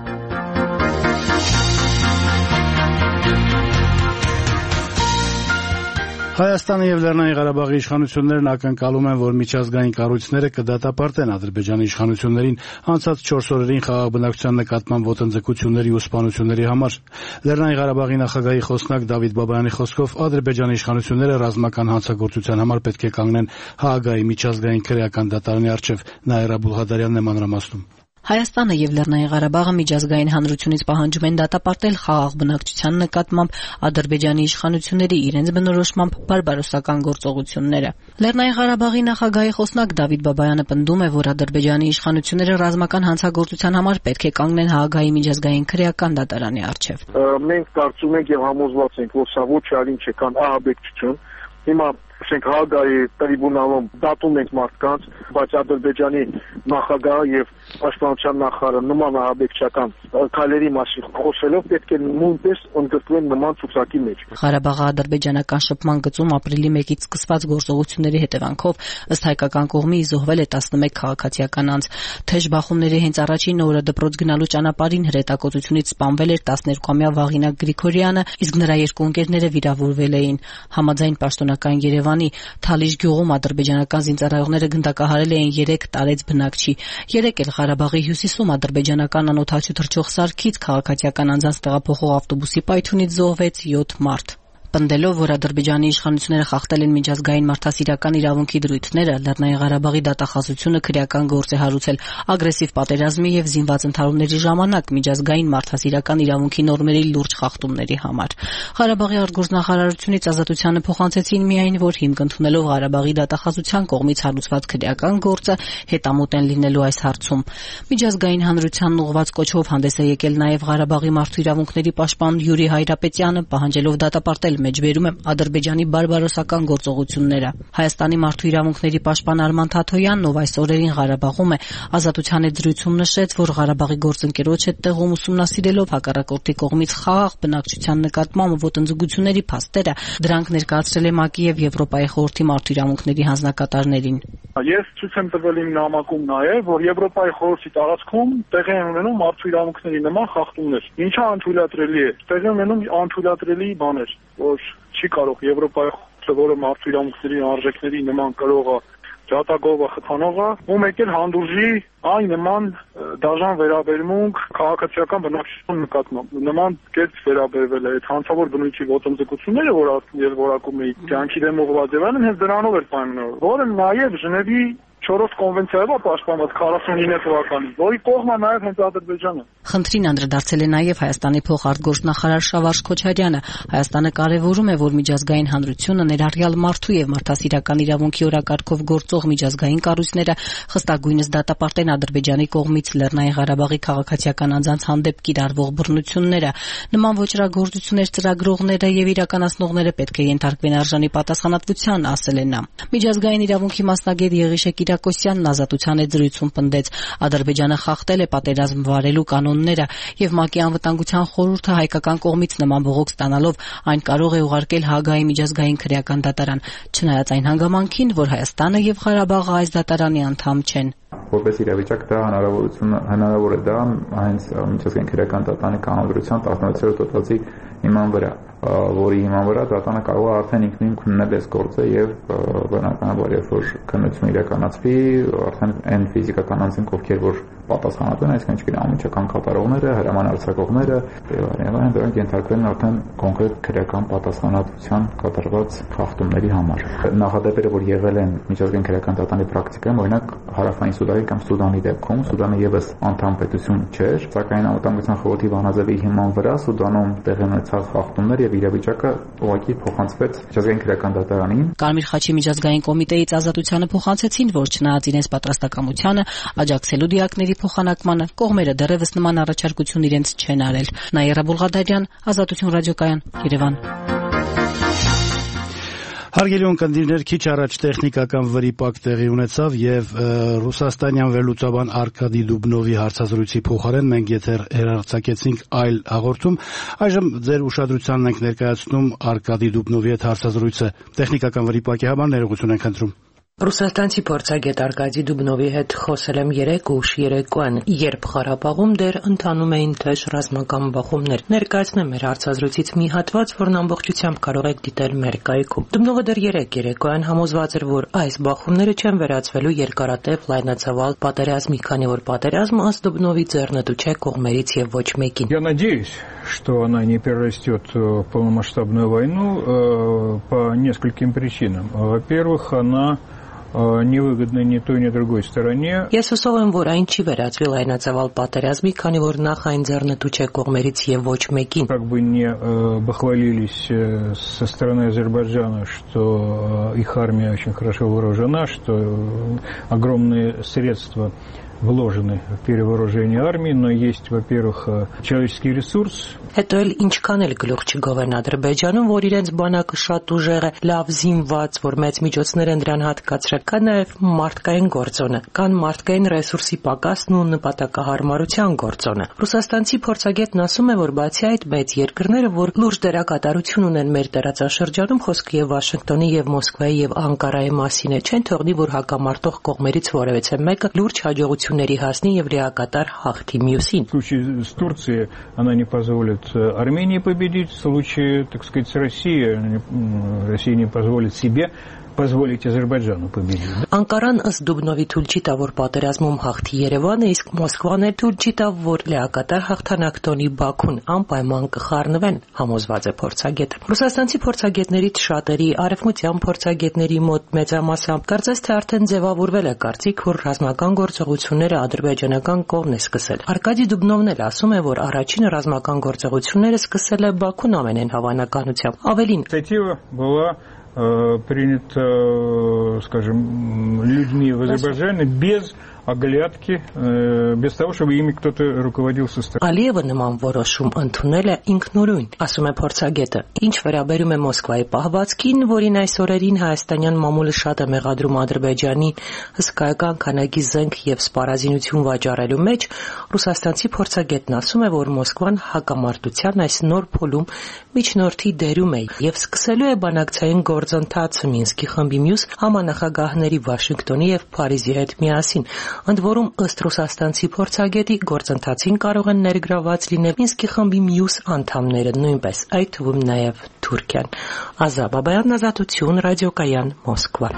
Հայաստանի եւ Լեռնային Ղարաբաղի իշխանություններն ակնկալում են, որ միջազգային կառույցները կդատապարտեն Ադրբեջանի իշխանություններին անցած չորս օրերին խաղաղ բնակչության նկատմամբ ոտնձգությունների ու սպանությունների համար։ Լեռնային Ղարաբաղի նախագահի խոսնակ Դավիթ Բաբայանի խոսքով Ադրբեջանի իշխանությունները ռազմական հանցագործության համար պետք է կանգնեն Հաագայի միջազգային քրեական դատարանի առջև։ Նաիրա Բուլղադարյանն է մանրամասնում։ Հայաստանը եւ Լեռնային Ղարաբաղը միջազգային հանրությունից պահանջում են դատապարտել խաղաղ բնակչության նկատմամբ Ադրբեջանի իշխանությունների իրենց բնորոշմամբ բարբարոսական գործողությունները։ Լեռնային Ղարաբաղի նախագահի խոսնակ Դավիթ Բաբայանը պնդում է, որ Ադրբեջանի իշխանությունները ռազմական հանցագործության համար պետք է կանգնեն Հաագայի միջազգային քրեական դատարանի առջև։ Մենք կարծում ենք եւ համոզված ենք, որ սա ոչ այլ ինչ է, քան ահաբեկչություն։ Հիմա ասենք Հաագայի տրիբունալում դատում ենք մարդկանց, բայց Ադրբեջանի նախագահը եւ պաշտպանության նախարարը նման ահաբեկչական քայլերի մասին խոսելով պետք է նույնպես ընդգրկվեն նման ցուցակի մեջ։ Ղարաբաղի ադրբեջանական շփման գծում ապրիլի մեկից սկսված գործողությունների հետևանքով ըստ հայկական կողմի զոհվել է տասնմեկ քաղաքացիական անձ։ Թեժ բախումների հենց առաջին օրը դպրոց գնալու ճանապարհին հրետակոծությունից սպանվել էր տասներկուամյա Վաղինակ Գրիգորյանը, իսկ նրա երկու ընկերները վիրավորվել էին։ Համաձայն պաշտոնական Երևանի Թալիշ գյուղում ադրբեջանական զինծառայողները գնդակահարել էին երեք տարեց բնակչի։ Երեք էլ Ղարաբաղի հյուսիսում ադրբեջանական անօթաչու թռչող սարքից քաղաքացիական անձանց տեղափոխող ավտոբուսի պայթյունից զոհվեց յոթ մարդ։ Պնդելով, որ Ադրբեջանի իշխանությունները խախտել են միջազգային մարդասիրական իրավունքի դրույթները, Լեռնային Ղարաբաղի դատախազությունը քրեական գործ է հարուցել ագրեսիվ պատերազմի եւ զինված ընդհարումների ժամանակ միջազգային մարդասիրական իրավունքի նորմերի լուրջ խախտումների համար։ Ղարաբաղի արտգործնախարարությունից Ազատությանը փոխանցեցին միայն, որ հիմք ընդունելով Ղարաբաղի դատախազության կողմից հարուցված քրեական գործը հետամուտ են լինելու այս հարցում։ Միջազգային հանրությանն ուղղված կոչով հանդես է եկել նաեւ Ղարաբաղի մարդու իրավունքների պաշտպան Յուրի Հայրապետյանը, պահանջելով դատապարտել մեջբերում է Ադրբեջանի բարբարոսական գործողությունները։ Հայաստանի մարդու իրավունքների պաշտպան Արման Թաթոյանն, ով այս օրերին Ղարաբաղում է, Ազատության հետ զրույցում նշեց, որ Ղարաբաղի գործընկերոջ հետ տեղում ուսումնասիրելով հակառակորդի կողմից խաղաղ բնակչության նկատմամբ ոտնձգությունների փաստերը, դրանք ներկայացրել է ՄԱԿ-ի եւ Եվրոպայի խորհրդի մարդու իրավունքների հանձնակատարներին։ Ես ցույց եմ տվել իմ նամակում նաեւ, որ Եվրոպայի խորհրդի տարածքում տեղի են ունենում մարդու իրավունքների նման խախտումներ։ Ինչը անթույլատրելի է։ Տեղի ունենում անթույլատրելի բաներ, որ չի կարող Եվրոպայի խորհուրդը, որը մարդու իրավունքների արժեքների նման կրողը, ջատագովը, խթանողը, ու մեկ էլ հանդուրժի այն նման դաժան վերաբերմունք քաղաքացիական բնակչության նկատմամբ։ Նման կերպ վերաբերվել է այդ հանցավոր բնույթի ոտնձգությունները, որ ես որակում էի կյանքի դեմ ուղղված եւ այլն, հենց դրանով էր պայմանավորված, որը նաեւ Ժնևի չորրորդ կոնվենցիայով է պաշտպանված քառասունինը թվականին, որի կողմը նաև հենց Ադրբեջանը։ Խնդրին անդրադարձել է նաև Հայաստանի փոխարտգործնախարար Շավարժ Քոչարյանը։ Հայաստանը կարևորում է, որ միջազգային հանրությունը ներառյալ մարդու եւ մարդասիրական իրավունքի օրակարգով գործող միջազգային կառույցները խստագույնս դատապարտեն Ադրբեջանի կողմից Լեռնային Ղարաբաղի քաղաքացիական անձանց հանդեպ կիրառվող բռնությունները։ Նման ոճրագործություններ ծրագրողները եւ իրականացնողները պետք է ենթարկվեն արժանի պատասխանատվության, ասել է նա։ Միջազգային իրավունքի մասնագետ Եղիշե Կիրակոսյանն ազատության հետ զրույցում պնդեց. Ադրբեջանը խախտել է պատերազմ վարելու կանոնները եւ ՄԱԿ-ի անվտանգության խորհուրդը հայկական կողմից նման բողոք ստանալով այն կարող է ուղարկել Հաագայի միջազգային քրեական դատարան, չնայած այն հանգամանքին, որ Հայաստանը եւ Ղարաբաղը այս դատարանի անդամ չեն։ Որպես իրավիճակ դա հնարավորություն հնարավոր է դա հենց միջազգային քրեական դատարանի կանոնադրության տասնյոթերորդ հոդվածի հիման վրա, որի հիման վրա դատարանը կարող է արդեն ինքնին քննել այս գործը եւ բնականաբար երբ որ քննությունը իրականացվի, արդեն այն ֆիզիկական անձինք, ովքեր որ պատասխանատու են, այսինքն ինչքան անմիջական կատարողները, հրաման արձակողները եւ այլն, դրանք ենթարկվել են արդեն կոնկրետ քրեական պատասխանատվության կատարված խախտումների համար։ Նախադեպերը, որ եղել են միջազգային քրեական դատարանի պրակտիկայում, օրինակ Հարավային Սուդանի կամ Սուդանի դեպքում, Սուդանը եւս անդամ պետություն չէր, սակայն անվտանգության խորհրդի վանաձևի հիման վրա Սուդանում տեղի ունեցած խախտումներ եւ իրավիճակը ուղղակի փոխանցվեց միջազգային քրեական դատարանին։ Կարմիր խաչի միջազգային կոմիտեից ազատությանը փոխանցեցին, որ չնայած իրենց պատրաստակամությանը աջակցելու դիակների փոխանակմանը կողմերը դեռևս նման առաջարկություն իրենց չեն արել։ Նաիրա Բուլղադարյան, Ազատություն ռադիոկայան, Երևան։ Հարգելի ունկնդիրներ, քիչ առաջ տեխնիկական վրիպակ տեղի ունեցավ եւ ռուսաստանյան վերլուծաբան Արկադի Դուբնովի հարցազրույցի փոխարեն մենք եթեր հեռարձակեցինք այլ հաղորդում։ Այժմ ձեր ուշադրությանն ենք ներկայացնում Արկադի Դուբնովի հետ հարցազրույցը։ Տեխնիկական վրիպակի համար ներողություն ենք խնդրում։ Ռուսաստանցի փորձագետ Արկադի Դուբնովի հետ խոսել եմ երեկ ուշ երեկոյան, երբ Ղարաբաղում դեռ ընթանում էին թեժ ռազմական բախումներ։ Ներկայացնեմ մեր հարցազրույցից մի հատված, որն ամբողջությամբ կարող եք դիտել մեր կայքում։ Դուբնովը դեռ երեկ երեկոյան համոզված էր, որ այս бахումները չեն վերածվելու երկարատև լայնածավալ պատերազմի, քանի որ պատերազմը ըստ Դուբնովի ձեռնտու չէ кողմերից եւ ոչ мեկին։ Я надеюсь, что она не перерастет в полномасштабную войну по нескольким причинам. Во-первых, она невыгодны ни той, ни другой стороне. Ես հուսով եմ, որ այն չի վերածվի լայնածավալ պատերազմի, քանի որ նախ այն ձեռնտու չէ կողմերից եւ ոչ մեկին։ Как бы не бахвалились со стороны Азербайджана, что их армия очень хорошо вооружена, что огромные средства вложены в перевооружение армии, но есть, во-первых, человеческий ресурс. Հետո էլ ինչքան էլ գլուխ չգովեն Ադրբեջանում, որ իրենց բանակը շատ ուժեղ է, լավ զինված, որ մեծ միջոցներ են դրան հատկացրել, կա նաև մարդկային գործոնը, կան մարդկային ռեսուրսի պակասն ու նպատակահարմարության գործոնը։ Ռուսաստանցի փորձագետն ասում է, որ բացի այդ մեծ երկրները, որ լուրջ դերակատարություն ունեն մեր տարածաշրջանում, խոսքը եւ Վաշինգտոնի եւ Մոսկվայի եւ Անկարայի մասին է, չեն թողնի, որ հակամարտող կողմերից որևէ մեկը լուրջ հաջողությունների հասնի եւ լիակատար հաղթի մյուսին։ В случае с Турцией она не позволит Армении победить, в случае, так сказать, с Россией, Россия не позволит себе позволить Азербайджану победить. Անկարան ըստ Դուբնովի թույլ չի տա, որ պատերազմում հաղթի Երևանը, իսկ Մոսկվան էլ թույլ չի տա, որ լիակատար հաղթանակ տոնի Բաքուն, անպայման կխառնվեն, համոզված է փորձագետը։ Ռուսաստանցի փորձագետներից շատերի, արևմտյան փորձագետների մոտ մեծամասամբ կարծես թե արդեն ձևավորվել է կարծիք, որ ռազմական գործողությունները ադրբեջանական կողմն է սկսել։ Արկադի Դուբնովն էլ ասում է, որ առաջին ռազմական գործողությունները սկսել է Բաքուն ամենայն հավանականությամբ։ Ավելին, Инициатива была принято, скажем, людьми в Азербайджане без оглядки, без того, чтобы ими кто-то руководил со стороны. Ալիևը նման որոշում ընդունել է ինքնուրույն, ասում է փորձագետը։ Ինչ վերաբերում է Մոսկվայի պահվածքին, որին այս օրերին հայաստանյան մամուլը շատ է մեղադրում Ադրբեջանի հսկայական քանակի զենք եւ սպառազինություն վաճառելու մեջ, ռուսաստանցի փորձագետն ասում է, որ Մոսկվան հակամարտության այս նոր փուլում միջնորդի դերում է եւ սկսելու է բանակցային գործընթացը Մինսկի խմբի մյուս համանախագահների Վաշինգտոնի եւ Փարիզի հետ միասին։ Ընդ որում ըստ ռուսաստանցի փորձագետի գործընթացին կարող են ներգրաված լինել Մինսկի խմբի մյուս անդամները նույնպես, այդ թվում նաև Թուրքիան։ Ազա Բաբայան, Ազատություն ռադիոկայան, Մոսկվա։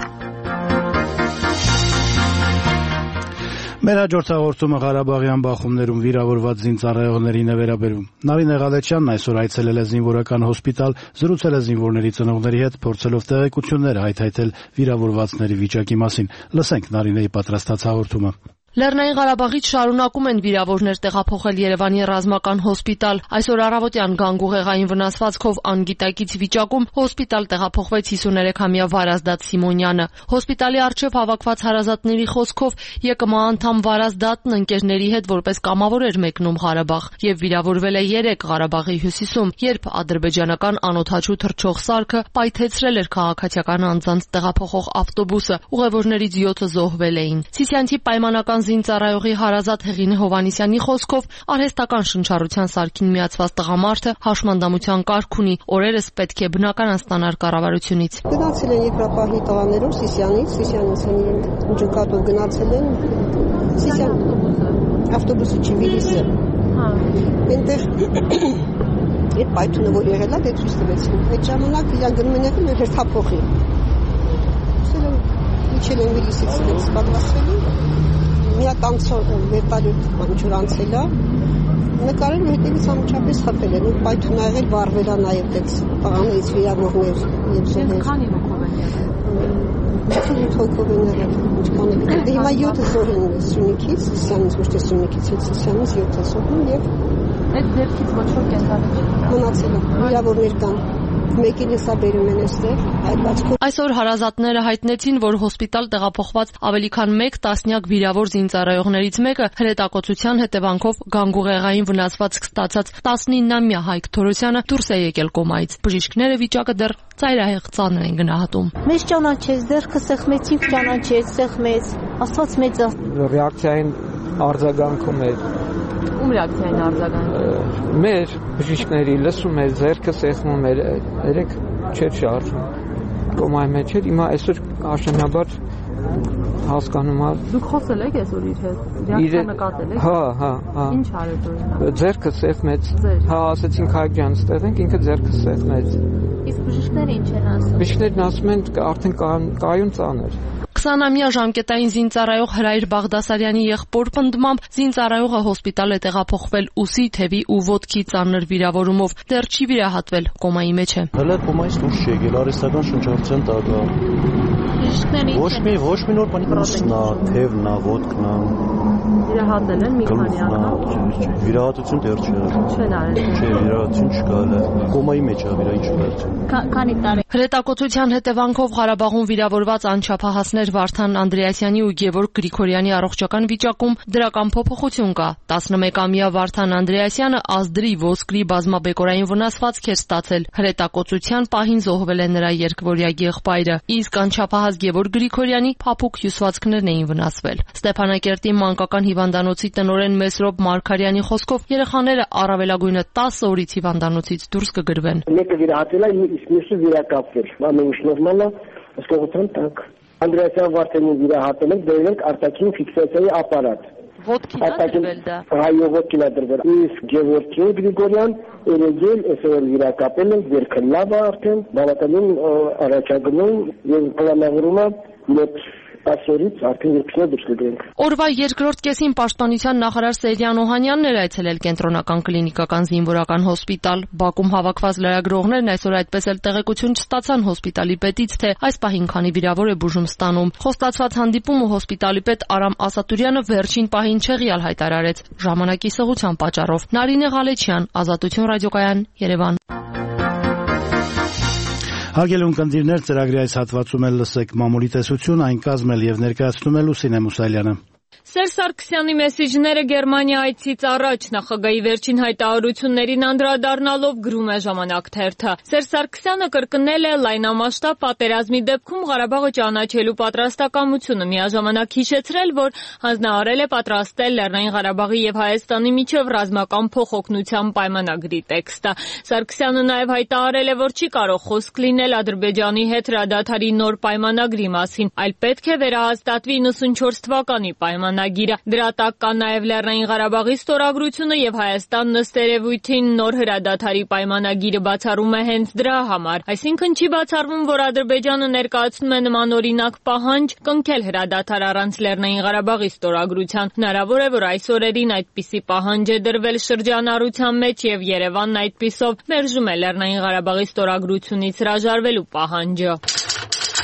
Մեր հաջորդ հաղորդումը Ղարաբաղյան բախումներում վիրավորված զինծառայողներին է վերաբերում։ Նարին Եղալեչյանն այսօր այցելել է զինվորական հոսպիտալ, զրուցել է զինվորների ծնողների հետ, փորձելով տեղեկություններ հայթայթել վիրավորվածների վիճակի մասին։ Լսենք Նարինեի պատրաստած հաղորդումը։ Լեռնային Ղարաբաղից շարունակում են վիրավորներ տեղափոխել Երևանի ռազմական հոսպիտալ։ Այսօր առավոտյան գանգուղեղային վնասվածքով անգիտակից վիճակում հոսպիտալ տեղափոխվեց հիսուներեքամյա Վարազդատ Սիմոնյանը։ Հոսպիտալի առջև հավաքված հարազատների խոսքով ԵԿՄ անդամ Վարազդատն ընկերների հետ որպես կամավոր էր մեկնում Ղարաբաղ եւ վիրավորվել է երեք Ղարաբաղի հյուսիսում, երբ ադրբեջանական անօդաչու թռչող սարքը պայթեցրել էր քաղաքացիական անձանց տեղափոխող ավտոբուսը։ Ուղևորներից յոթը զոհվել էին։ Սիսիանցի պայմանական զինծառայողի հարազատ Հեղինե Հովանեսյանի խոսքով արհեստական շնչառության սարքին միացված տղամարդը հաշմանդամության կարգ ունի, օրերս պետք է բնականon ստանար կառավարությունից։ Գնացել են երկրապահի տղաներով Սիսիանից, Սիսիանից են իրենք ջոկատով գնացել են Սիսիան ավտոբուսը Չիվիլիսը։ Հա։ Այնտեղ այդ պայթունը որ եղել է, դե ցույց տվեցին։ Այդ ժամանակ իրենք գնում են եկել հերթափոխի։ Սելը իջել են Վիլիսից դից պատրաստվելու։ Մի հատ անցոր վերտալյուտ մանջուր անցել է, նկարել ու հետևից ամուչապես խփել են, ու պայթուն ա եղել, վառվել է նաև այդ տղաներից վիրավորներ և զոհեր։ Քանի հոգով են եղել։ ութ հոգով են եղել, ինչքան է գիտել։ Դե հիմա յոթը զոհ են Սյունիքից, Սիսիանից ոչ թե Սյունիքից, հետ Սիսիանից յոթը զոհ են և այդ դեպքից ոչ որ կենտրոնի չի։ Մնացել է, վիրավորներ կան։ Մեկին հեսա բերում են այստեղ, այլվածքով։ Այսօր հարազատները հայտնեցին, որ հոսպիտալ տեղափոխված ավելի քան մեկ տասնյակ վիրավոր զինծառայողներից մեկը հրետակոծության հետևանքով գանգուղեղային վնասվածք ստացած տասնիննամյա Հայկ Թորոսյանը դուրս է եկել կոմայից։ Բժիշկները վիճակը դեռ ծայրահեղ ծանր են գնահատում։ Մեզ ճանաչեց, դեռքը սեղմեցինք, ճանաչեց, սեղմեց, Աստված մեծ է։ Ռեակցիային արձագանքում է։ Ում ռեակցիային արձագանքում։ Մեր բժիշկների լսում է, ձեռքը սեղմում է, երեք չէր շարժում։ Կոմայի մեջ էր, հիմա այսօր աշնանաբար հասկանում եմ։ Դուք խոսել եք այսօր իր հետ։ Ռեակցիա նկատել եք։ Հա, հա, հա։ Ինչ արեց օրինակ։ Ձեռքը սեղմեց։ Հա, ասեցին Հայկ ջան, ստեղ ենք, ինքը ձեռքը սեղմեց։ Իսկ բժիշկները ինչ են ասում։ Բժիշկներն ասում են արդեն կայուն ծանր։ քսանամյա ժամկետային զինծառայող Հրայր Բաղդասարյանի եղբոր պնդմամբ զինծառայողը հոսպիտալ է տեղափոխվել ուսի, թևի ու ոտքի ծանր վիրավորումով, դեռ չի վիրահատվել, կոմայի մեջ է։ Հələ կոմայից դուրս չի եկել, արհեստական շնչառության տակ է։ Բժիշկները ոչ մի ոչ մի նոր բան ուսն է, թևն է, ոտքն է։ Վիրահատել են մի քանի անգամ։ Վիրահատություն դեռ չէ։ Չեն արել։ Չէ, վիրահատություն չկա հələ։ Կոմայի մեջ է վրա ինչ վերցին։ Քանի տարի։ Հրետակոծության հետևանքով Ղարաբաղում վիրավորված անչափահասներ Վարդան Անդրեասյանի ու Գևորգ Գրիգորյանի առողջական վիճակում դրական փոփոխություն կա։ տասնմեկամյա Վարդան Անդրեասյանը ազդրի ոսկրի բազմաբեկորային վնասվածք էր ստացել։ Հրետակոծության պահին զոհվել է նրա երկվորյա եղբայրը, իսկ անչափահաս Գևորգ Գրիգորյանի փափուկ հյուսվածքներն էին վնասվել։ Ստեփանակերտի մանկական հիվանդանոցի տնօրեն Մեսրոպ Մարգարյանի խոսքով երեխաները առավելագույնը տասը օրից հիվանդանոցից դուրս կգրվեն։ Մեկը վիրահատել է, իսկ մյուսը վիրակապվել։ Ամեն ինչ նորմալ է, ըստ տակ։ Անդրեասյան Վարդանին վիրահատել ենք, դրել ենք արտաքին ֆիքսացիայի ապարատ։ Ոտքին է դրվել դա։ Հայո ոտքին է դրվել։ Իսկ Գևորգ Գրիգորյան երեգել, այսօր վիրակապել ենք, ձերքը լավ է արդեն, բավականին առաջագնում եւ պլանավորում է մեկ ասորից արդեն երկուսնա դուրս կգրենք։ Օրվա երկրորդ կեսին Պաշտպանության նախարար Սերյան Օհանյանն էր այցելել կենտրոնական կլինիկական զինվորական հոսպիտալ։ Բաքում հավաքված լրագրողներն այսօր այդպես էլ տեղեկություն չստացան հոսպիտալի պետից, թե այս պահին քանի վիրավոր է բուժում ստանում։ Խոստացված հանդիպումը հոսպիտալի պետ Արամ Ասատուրյանը վերջին պահին չեղյալ հայտարարեց ժամանակի սղության պատճառով։ Նարինե Ղալեչյան, Ազատություն ռադիոկայան, Երևան։ Հարգելի ունկնդիրներ, ծրագրի այս հատվածում էլ լսեք մամուլի տեսություն, այն կազմել եւ ներկայացնում է Լուսինե Մուսալյանը։ Սերժ Սարգսյանի մեսիջները Գերմանիա այցից առաջ նախագահի վերջին հայտարարություններին անդրադառնալով գրում է Ժամանակ թերթը։ Սերժ Սարգսյանը կրկնել է լայնամասշտաբ պատերազմի դեպքում Ղարաբաղը ճանաչելու պատրաստակամությունը, միաժամանակ հիշեցրել, որ հանձնարարել է պատրաստել Լեռնային Ղարաբաղի եւ Հայաստանի միջև ռազմական փոխօգնության պայմանագրի տեքստը։ Սարգսյանը նաեւ հայտարարել է, որ չի կարող խոսք լինել Ադրբեջանի հետ հրադադարի նոր պայմանագրի մասին, այլ պետք է վերահաստատվի իննսունչորս թվականի պայմանագիրը։ Դրա տակ կա նաև Լեռնային Ղարաբաղի ստորագրությունը եւ Հայաստանն ըստ երևույթին նոր հրադադարի պայմանագիրը բացառում է հենց դրա համար։ Այսինքն չի բացառվում, որ Ադրբեջանը ներկայացնում է նմանօրինակ պահանջ կնքել հրադադար առանց Լեռնային Ղարաբաղի ստորագրության։ Հնարավոր է, որ այս օրերին այդպիսի պահանջ է դրվել շրջանառության մեջ եւ Երևանն այդպիսով մերժում է Լեռնային Ղարաբաղի ստորագրությունից հրաժարվելու պահանջը։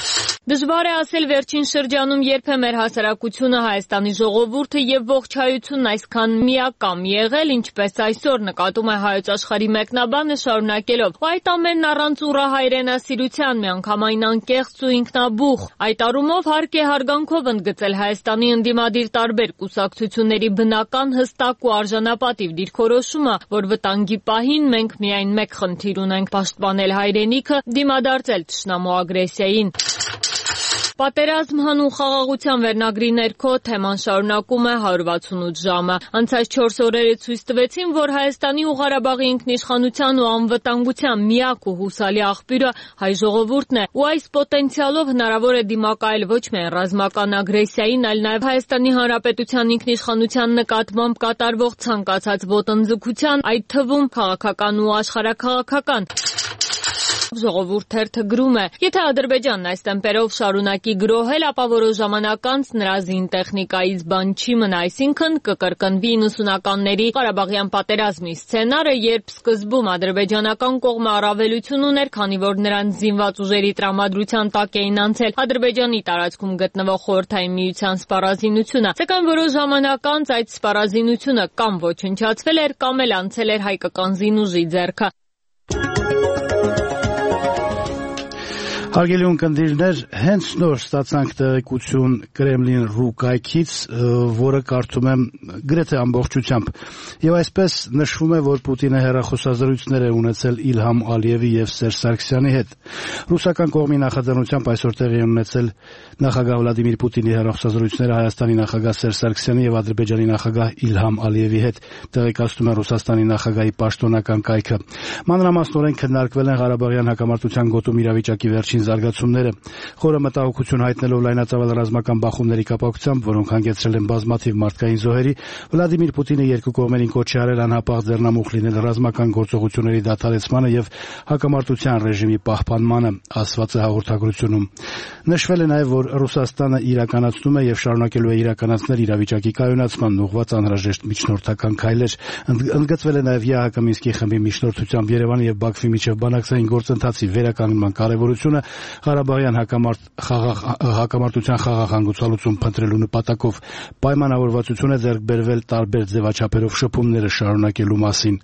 Դժվար է ասել վերջին շրջանում երբ է մեր հասարակությունը, Հայաստանի ժողովուրդը եւ ողջայությունն այսքան միակամ եղել, ինչպես այսօր, նկատում է Հայոց աշխարհի մեկնաբանը շարունակելով. այդ ամենն առանց ուրահայրենասիրության, միանգամայն անկեղծ ու ինքնաբուխ։ Այդ առումով հարկ է հարգանքով ընդգծել Հայաստանի ընդդիմադիր տարբեր կուսակցությունների բնական, հստակ ու արժանապատիվ դիրքորոշումը, որ վտանգի պահին մենք միայն մեկ խնդիր ունենք՝ պաշտպանել հայրենիքը, դիմադարձել թշնամու ագրեսիային։ Պատերազմ հանուն խաղաղության վերնագրի ներքո թեման շարունակում է հարյուր վաթսունութ ժամը։ Անցած չորս օրերը ցույց տվեցին, որ Հայաստանի ու Ղարաբաղի ինքնիշխանության ու անվտանգության միակ ու հուսալի աղբյուրը հայ ժողովուրդն է, ու այս պոտենցիալով հնարավոր է դիմակայել ոչ միայն ռազմական ագրեսիային, այլ նաև Հայաստանի Հանրապետության ինքնիշխանության նկատմամբ կատարվող ցանկացած ոտնձգության, այդ թվում քաղաքական ու աշխարհաքաղաքական։ Ժողովուրդ թերթը գրում է. եթե Ադրբեջանն այս տեմպերով շարունակի գրոհել, ապա որոշ ժամանակ անց նրա զինտեխնիկայից բան չի մնա, այսինքն կկրկնվի իննսունականների Ղարաբաղյան պատերազմի սցենարը, երբ սկզբում ադրբեջանական կողմը առավելություն ուներ, քանի որ նրանց զինված ուժերի տրամադրության տակ էին անցել Ադրբեջանի տարածքում գտնվող Խորհրդային Միության սպառազինությունը, սակայն որոշ ժամանակ անց այդ սպառազինությունը կամ ոչնչացվել էր, կամ էլ անցել էր հայկական զինուժի ձեռքը։ Հարգելի ունկնդիրներ, հենց նոր ստացանք տեղեկություն Կրեմլին.ru կայքից, որը կարդում եմ գրեթե ամբողջությամբ։ Եվ այսպես նշվում է, որ Պուտինը հեռախոսազրույցներ է ունեցել Իլհամ Ալիևի եւ Սերժ Սարգսյանի հետ։ Ռուսական կողմի նախաձեռնությամբ այսօր տեղի են ունեցել նախագահ Վլադիմիր Պուտինի հեռախոսազրույցները Հայաստանի նախագահ Սերժ Սարգսյանի եւ Ադրբեջանի նախագահ Իլհամ Ալիևի հետ, տեղեկացնում է Ռուսաստանի նախագահի պաշտոնական կայքը։ Մանրամասնորեն քննարկվել են Ղարաբաղյան հակամարտության գոտում իրավիճակի վերջին զարգացումները, խորը մտահոգություն հայտնելով լայնածավալ ռազմական բախումների կապակցությամբ, որոնք հանգեցրել են բազմաթիվ մարդկային զոհերի, Վլադիմիր Պուտինը երկու կողմերին կոչ է արել անհապաղ ձեռնամուխ լինել ռազմական գործողությունների դադարեցմանը եւ հակամարտության ռեժիմի պահպանմանը, ասված է հաղորդագրությունում։ Նշվել է նաեւ, որ Ռուսաստանը իրականացնում է եւ շարունակելու է իրականացնել իրավիճակի կայունացման ուղղված անհրաժեշտ միջնորդական քայլեր։ Ընդգծվել է նաեւ ԵԱՀԿ Մինսկի խմբի միջնորդությամբ Երևանի եւ Բաքվի միջև բանակցային գործընթացի վերականգնման կարեւորությունը Ղարաբաղյան հակամարտության խաղաղ հանգուցալուծում փնտրելու նպատակով պայմանավորվածություն է ձեռք բերվել տարբեր ձևաչափերով շփումները շարունակելու մասին։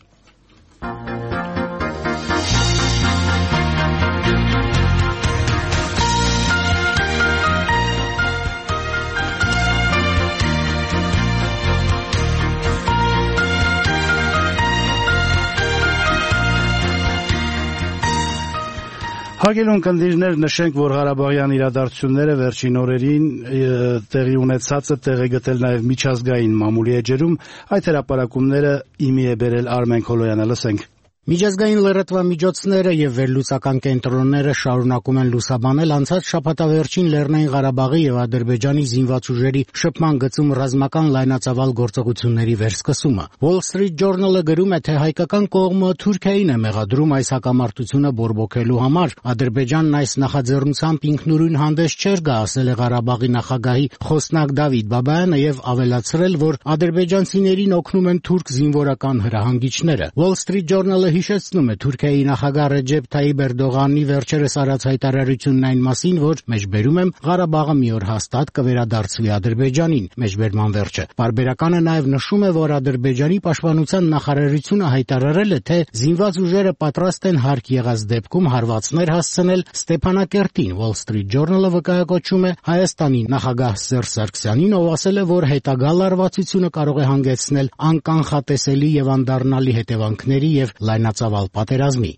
Հարգելի ունկնդիրներ, նշենք, որ Ղարաբաղյան իրադարձությունները վերջին օրերին տեղի ունեցածը տեղ է գտել նաև միջազգային մամուլի էջերում, այդ հրապարակումները իմի է բերել Արմեն Քոլոյանը, լսենք։ Միջազգային լրատվամիջոցները եւ վերլուծական կենտրոնները շարունակում են լուսաբանել անցած շաբաթավերջին Լեռնային Ղարաբաղի եւ Ադրբեջանի զինված ուժերի շփման գծում ռազմական լայնածավալ գործողությունների վերսկսումը։ Wall Street Journal-ը գրում է, թե հայկական կողմը Թուրքիային է մեղադրում այս հակամարտությունը բորբոքելու համար։ Ադրբեջանն այս նախաձեռնությամբ ինքնուրույն հանդես չէր գա, ասել է Ղարաբաղի նախագահի խոսնակ Դավիթ Բաբայանը եւ ավելացրել, որ ադրբեջանցիներին օգնում են թուրք զինվորական հրահանգիչները։ Wall Street Journal-ը հիշեցնում է Թուրքիայի նախագահ Ռեջեփ Թայիպ Էրդողանի վերջերս արած հայտարարությունն այն մասին, որ մեջբերում եմ Ղարաբաղը մի օր հաստատ կվերադարձվի Ադրբեջանին, մեջբերման վերջը։ Պարբերականը նաև նշում է, որ Ադրբեջանի պաշտպանության նախարարությունը հայտարարել է, թե զինված ուժերը պատրաստ են հարկ եղած դեպքում հարվածներ հասցնել Ստեփանակերտին։ Wall Street Journal-ը վկայակոչում է Հայաստանի նախագահ Սերժ Սարգսյանին, ով ասել է, որ հետագա լարվածությունը կարող է հանգեցնել անկանխատեսելի եւ անդառնալի հետևանքների եւ լայնածավալ պատերազմի։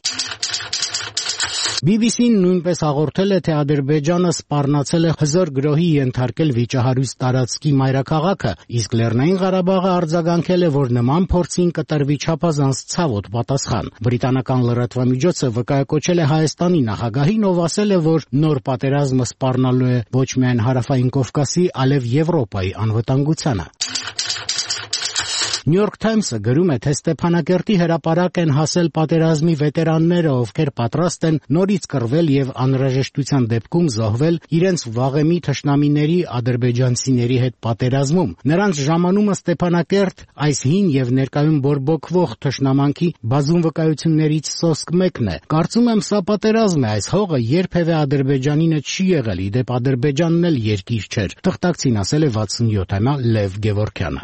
բի բի սին նույնպես հաղորդել է, թե Ադրբեջանը սպառնացել է հզոր գրոհի ենթարկել վիճահարույց տարածքի մայրաքաղաքը, իսկ Լեռնային Ղարաբաղը արձագանքել է, որ նման փորձին կտրվի չափազանց ցավոտ պատասխան։ Բրիտանական լրատվամիջոցը վկայակոչել է Հայաստանի նախագահին, ով ասել է, որ նոր պատերազմը սպառնալու է ոչ միայն Հարավային Կովկասի, այլև Եվրոպայի անվտանգությանը։ New York Times-ը գրում է, թե Ստեփանակերտի հրապարակ են հասել պատերազմի վետերանները, ովքեր պատրաստ են նորից կռվել եւ անհրաժեշտության դեպքում զոհվել իրենց վաղեմի թշնամիների ադրբեջանցիների հետ պատերազմում։ Նրանց ժամանումը Ստեփանակերտ այս հին եւ ներկայում բորբոքվող թշնամանքի բազում վկայություններից սոսկ մեկն է։ Կարծում եմ, սա պատերազմ է, այս հողը երբևէ ադրբեջանինը չի եղել, իդեպ Ադրբեջանն էլ երկիր չէր։ Թղթակցին ասել է վաթսունյոթամյա Լև Գևորգյանը։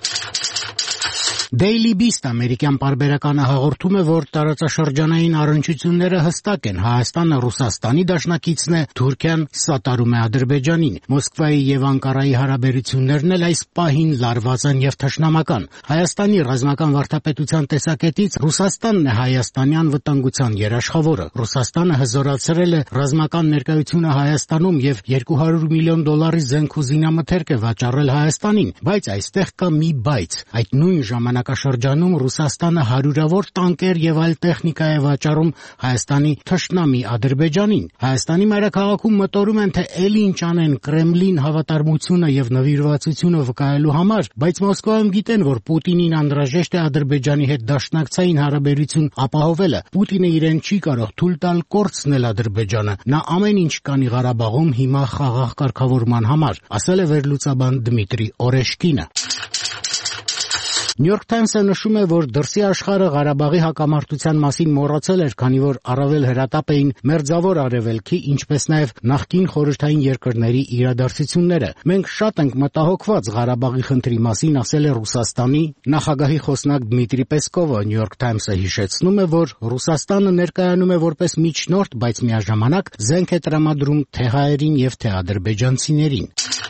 Daily Beast ամերիկյան պարբերականը հաղորդում է, որ տարածաշրջանային առնչությունները հստակ են, Հայաստանը Ռուսաստանի դաշնակիցն է, Թուրքիան սատարում է Ադրբեջանին։ Մոսկվայի եւ Անկարայի հարաբերություններն էլ այս պահին լարված են եւ թշնամական։ Հայաստանի ռազմական վարդապետության տեսակետից Ռուսաստանն է հայաստանի անվտանգության երաշխավորը։ Ռուսաստանը հզորացրել է ռազմական ներկայությունը Հայաստանում եւ երկու հարյուր միլիոն դոլարի զենք ու զինամթերք է վաճառել Հայաստանին, բայց այստեղ կա մի բայց։ Այդ նույն ժամանակաշրջանում Ռուսաստանը հարյուրավոր տանկեր եւ այլ տեխնիկա է վաճառում Հայաստանի թշնամի Ադրբեջանին։ Հայաստանի մայրաքաղաքում մտորում են, թե էլի ինչ անեն Կրեմլին հավատարմությունը եւ նվիրվածությունը վկայելու համար, բայց Մոսկվայում գիտեն, որ Պուտինին անհրաժեշտ է Ադրբեջանի հետ դաշնակցային հարաբերություն ապահովելը։ Պուտինը իրեն չի կարող թույլ տալ կորցնել Ադրբեջանը։ Նա ամեն ինչ կանի Ղարաբաղում հիմա խաղաղ կարգավորման համար, ասել է վերլուծաբան Դմիտրի Օրեշկինը։ New York Times-ը նշում է, որ դրսի աշխարհը Ղարաբաղի հակամարտության մասին մոռացել էր, քանի որ առավել հրատապ էին Մերձավոր Արևելքի, ինչպես նաև նախկին խորհրդային երկրների իրադարձությունները։ Մենք շատ ենք մտահոգված Ղարաբաղի խնդրի մասին, ասել է Ռուսաստանի նախագահի խոսնակ Դմիտրի Պեսկովը։ New York Times-ը հիշեցնում է, որ Ռուսաստանը ներկայանում է որպես միջնորդ, բայց միաժամանակ զենք է տրամադրում թե հայերին եւ թե ադրբեջանցիներին։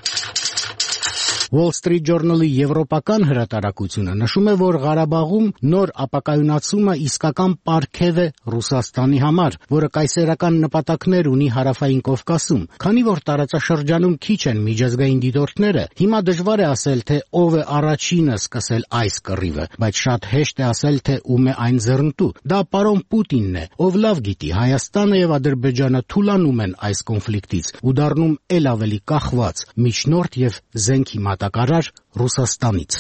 Wall Street Journal-ի եվրոպական հրատարակությունը նշում է, որ Ղարաբաղում նոր ապակայունացումը իսկական պարգև է Ռուսաստանի համար, որը կայսերական նպատակներ ունի Հարավային Կովկասում։ Քանի որ տարածաշրջանում քիչ են միջազգային դիտորդները, հիմա դժվար է ասել, թե ով է առաջինը սկսել այս կռիվը, բայց շատ հեշտ է ասել, թե ում է այն ձեռնտու։ Դա պարոն Պուտինն է, ով լավ գիտի, Հայաստանը եւ Ադրբեջանը թուլանում են այս կոնֆլիկտից ու դառնում ել ավելի կախված, միջնորդ եւ զենքի մատակարար Ռուսաստանից։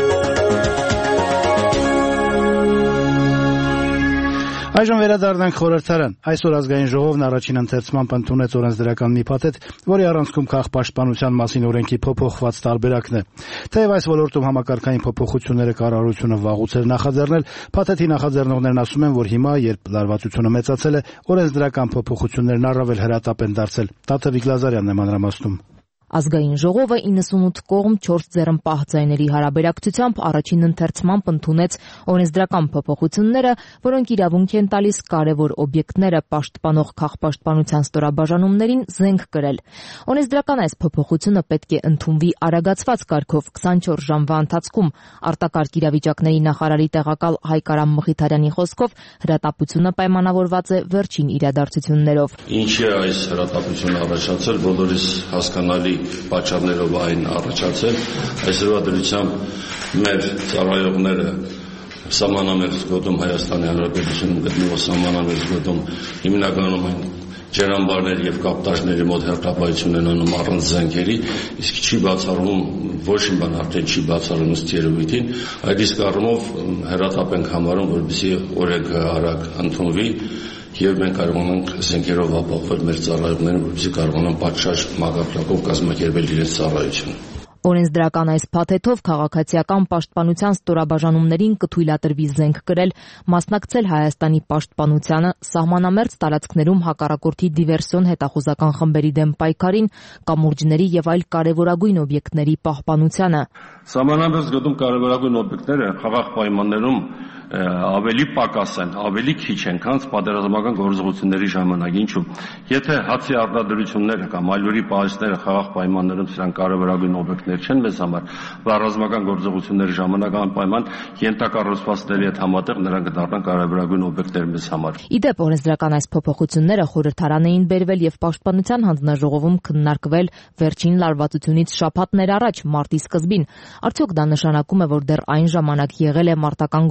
Այժմ վերադառնանք խորհրդարան։ Այսօր ազգային ժողովն առաջին ընթերցմամբ ընդունեց օրենսդրական մի փաթեթ, որի առանցքում քաղաքապաշտպանության մասին օրենքի փոփոխված տարբերակն է։ Թեև այս ոլորտում համակարգային փոփոխությունները կառավարությունը վաղուց էր նախաձեռնել, փաթեթի նախաձեռնողներն ասում են, որ հիմա, երբ լարվածությունը մեծացել է, օրենսդրական փոփոխություններն առավել հրատապ են դարձել։ Տաթևիկ Լազարյանն է մանրամասնում։ Ազգային ժողովը իննսունութ կողմ չորս ձեռնպահ ձայների հարաբերակցությամբ առաջին ընթերցմամբ ընդունեց օրենսդրական փոփոխությունները, որոնք իրավունք են տալիս կարևոր օբյեկտները պաշտպանող քաղաքապաշտպանության ստորաբաժանումներին զենք կրել։ Օրենսդրական այս փոփոխությունը պետք է ընդունվի արագացված կարգով քսանչորս ժամվա ընթացքում։ Արտակարգ իրավիճակների նախարարի տեղակալ Հայկարամ Մխիթարյանի խոսքով հրատապությունը պայմանավորված է վերջին իրադարձություններով։ Ինչ է այս հրատապությունը առաջացել, բոլորիս հասկանալի պատճառներով այն առաջացել, այսօրվա դրությամբ մեր ծառայողները սահմանամերձ գոտում Հայաստանի Հանրապետությունում գտնվող սահմանամերձ գոտում հիմնականում են ջրամբարներ եւ կապտաժների մոտ հերթապահություն են անում առանց զենքերի, իսկ չի բացառում ոչ մի բան արդեն չի բացառում ըստ երևույթին, այդ իսկ առումով հրատապ ենք համարում, որպեսզի օրենքը արագ ընդունվի եւ մենք կարողանանք զենքերով ապահովել մեր ծառայողներին, որպեսզի կարողանան պատշաճ մակարդակով կազմակերպել իրենց ծառայությունը։ Օրենսդրական այս փաթեթով քաղաքացիական պաշտպանության ստորաբաժանումներին կթույլատրվի զենք կրել, մասնակցել Հայաստանի պաշտպանությանը, սահմանամերձ տարածքներում հակառակորդի դիվերսիոն հետախուզական խմբերի դեմ պայքարին, կամուրջների եւ այլ կարեւորագույն օբյեկտների պահպանությանը։ Սահմանամերձ գոտում կարեւորագույն օբյեկտները խաղաղ պայմաններում ավելի պակաս են, ավելի քիչ են, քան պատերազմական գործողությունների ժամանակ։ Ինչու՞։ Եթե հացի արտադրությունները կամ այլուրի պահեստները խաղաղ պայմաններում սրանք կարևորագույն օբյեկտներ չեն մեզ համար, բայց ռազմական գործողությունների ժամանակ անպայման ենթակառուցվածքների հետ համատեղ նրանք կդառնան կարևորագույն օբյեկտներ մեզ համար։ Իդեպ օրենսդրական այս փոփոխությունները խորհրդարան էին բերվել եւ Պաշտպանության հանձնաժողովում քննարկվել վերջին լարվածությունից շաբաթներ առաջ, մարտի սկզբին։ Արդյոք դա նշանակում է, որ դեռ այն ժամանակ եղել է մարտական գործողություն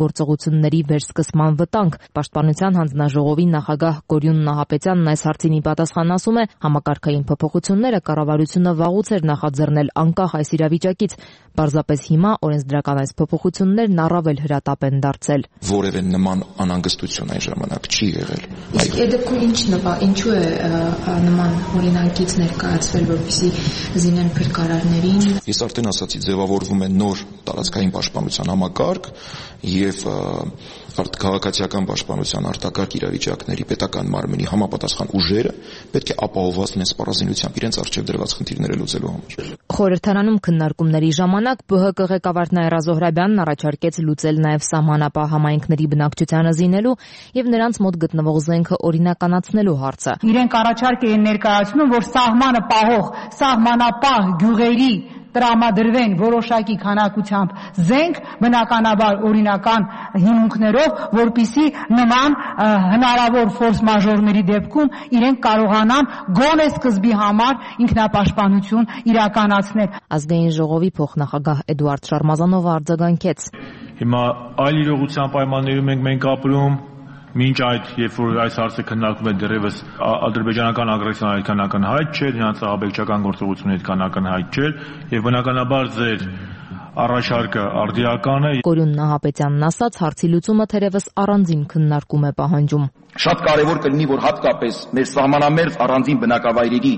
հարաբերությունների վերսկսման վտանգ։ Պաշտպանության հանձնաժողովի նախագահ Գորյուն Նահապետյանն այս հարցին ի պատասխան ասում է, համակարգային փոփոխությունները կառավարությունը վաղուց էր նախաձեռնել անկախ այս իրավիճակից, պարզապես հիմա օրենսդրական այս փոփոխություններն առավել հրատապ են դարձել։ Որևէ նման անհանգստություն այն ժամանակ չի եղել։ Իսկ այդ դեպքում ինչ նպա, ինչու է նման օրինակից ներկայացվել, որպեսզի զինեն փրկարարներին։ Ես արդեն ասացի, ձևավորվում է նոր տարածքային պաշտպանության համակարգ եւ քաղաքացիական պաշտպանության արտակարգ իրավիճակների պետական մարմնի համապատասխան ուժերը պետք է ապահովված լինեն սպառազինությամբ իրենց առջև դրված խնդիրները լուծելու համար։ Խորհրդարանում քննարկումների ժամանակ ԲՀԿ ղեկավար Նաիրա Զոհրաբյանն առաջարկեց լուծել նաև սահմանապահ համայնքների բնակչությանը զինելու եւ նրանց մոտ գտնվող զենքը օրինականացնելու հարցը։ Իրենք առաջարկ էին ներկայացնում, որ սահմանը պահող սահմանապահ գյուղերի տրամադրվեն որոշակի քանակությամբ զենք, բնականաբար օրինական հիմունքներով, որպիսի նման հնարավոր ֆորս մաժորների դեպքում իրենք կարողանան գոնե սկզբի համար ինքնապաշտպանություն իրականացնել։ Ազգային ժողովի փոխնախագահ Էդուարդ Շարմազանովը արձագանքեց։ Հիմա այլ իրողության պայմաններում ենք մենք ապրում, մինչ այդ, երբ որ այս հարցը քննարկվում է, դեռևս ադրբեջանական ագրեսիան այդքան ակնհայտ չէր, նրանց ահաբեկչական գործողությունը այդքան ակնհայտ չէր, եւ բնականաբար ձեր առաջարկը արդիական է։ Գորյուն Նահապետյանն ասաց, հարցի լուծումը թերևս առանձին քննարկում է պահանջում։ Շատ կարևոր կլինի, որ հատկապես մեր սահմանամերձ առանձին բնակավայրերի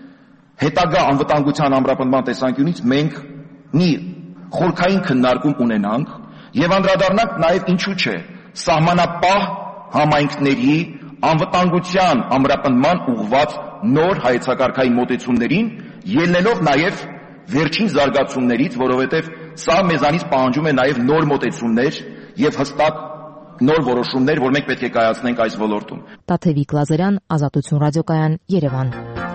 հետագա անվտանգության ամրապնդման տեսանկյունից մենք մի խորքային քննարկում ունենանք եւ անդրադառնանք նաեւ ինչու՞ չէ սահմանապահ համայնքների անվտանգության ամրապնդման ուղղված նոր հայեցակարգային մոտեցումներին, ելնելով նաև վերջին զարգացումներից, որովհետև սա մեզանից պահանջում է նաև նոր մոտեցումներ եւ հստակ նոր որոշումներ, որ մենք պետք է կայացնենք այս ոլորտում։ Տաթևիկ Լազարյան, Ազատություն ռադիոկայան, Երևան։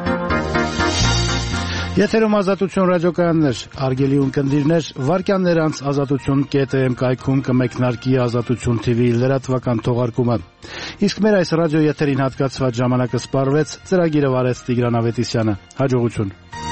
Եթերում Ազատություն ռադիոկայաններ, արգելի ունկնդիրներ, վարքյաններ անց ազատություն.am կայքում կմեկնարկի Ազատություն թի վի լրատվական թողարկումը։ Իսկ մեր այս ռադիո եթերին հատկացված ժամանակը սպառվեց, ծրագիրը վարեց Տիգրան Ավետիսյանը։ Հաջողություն։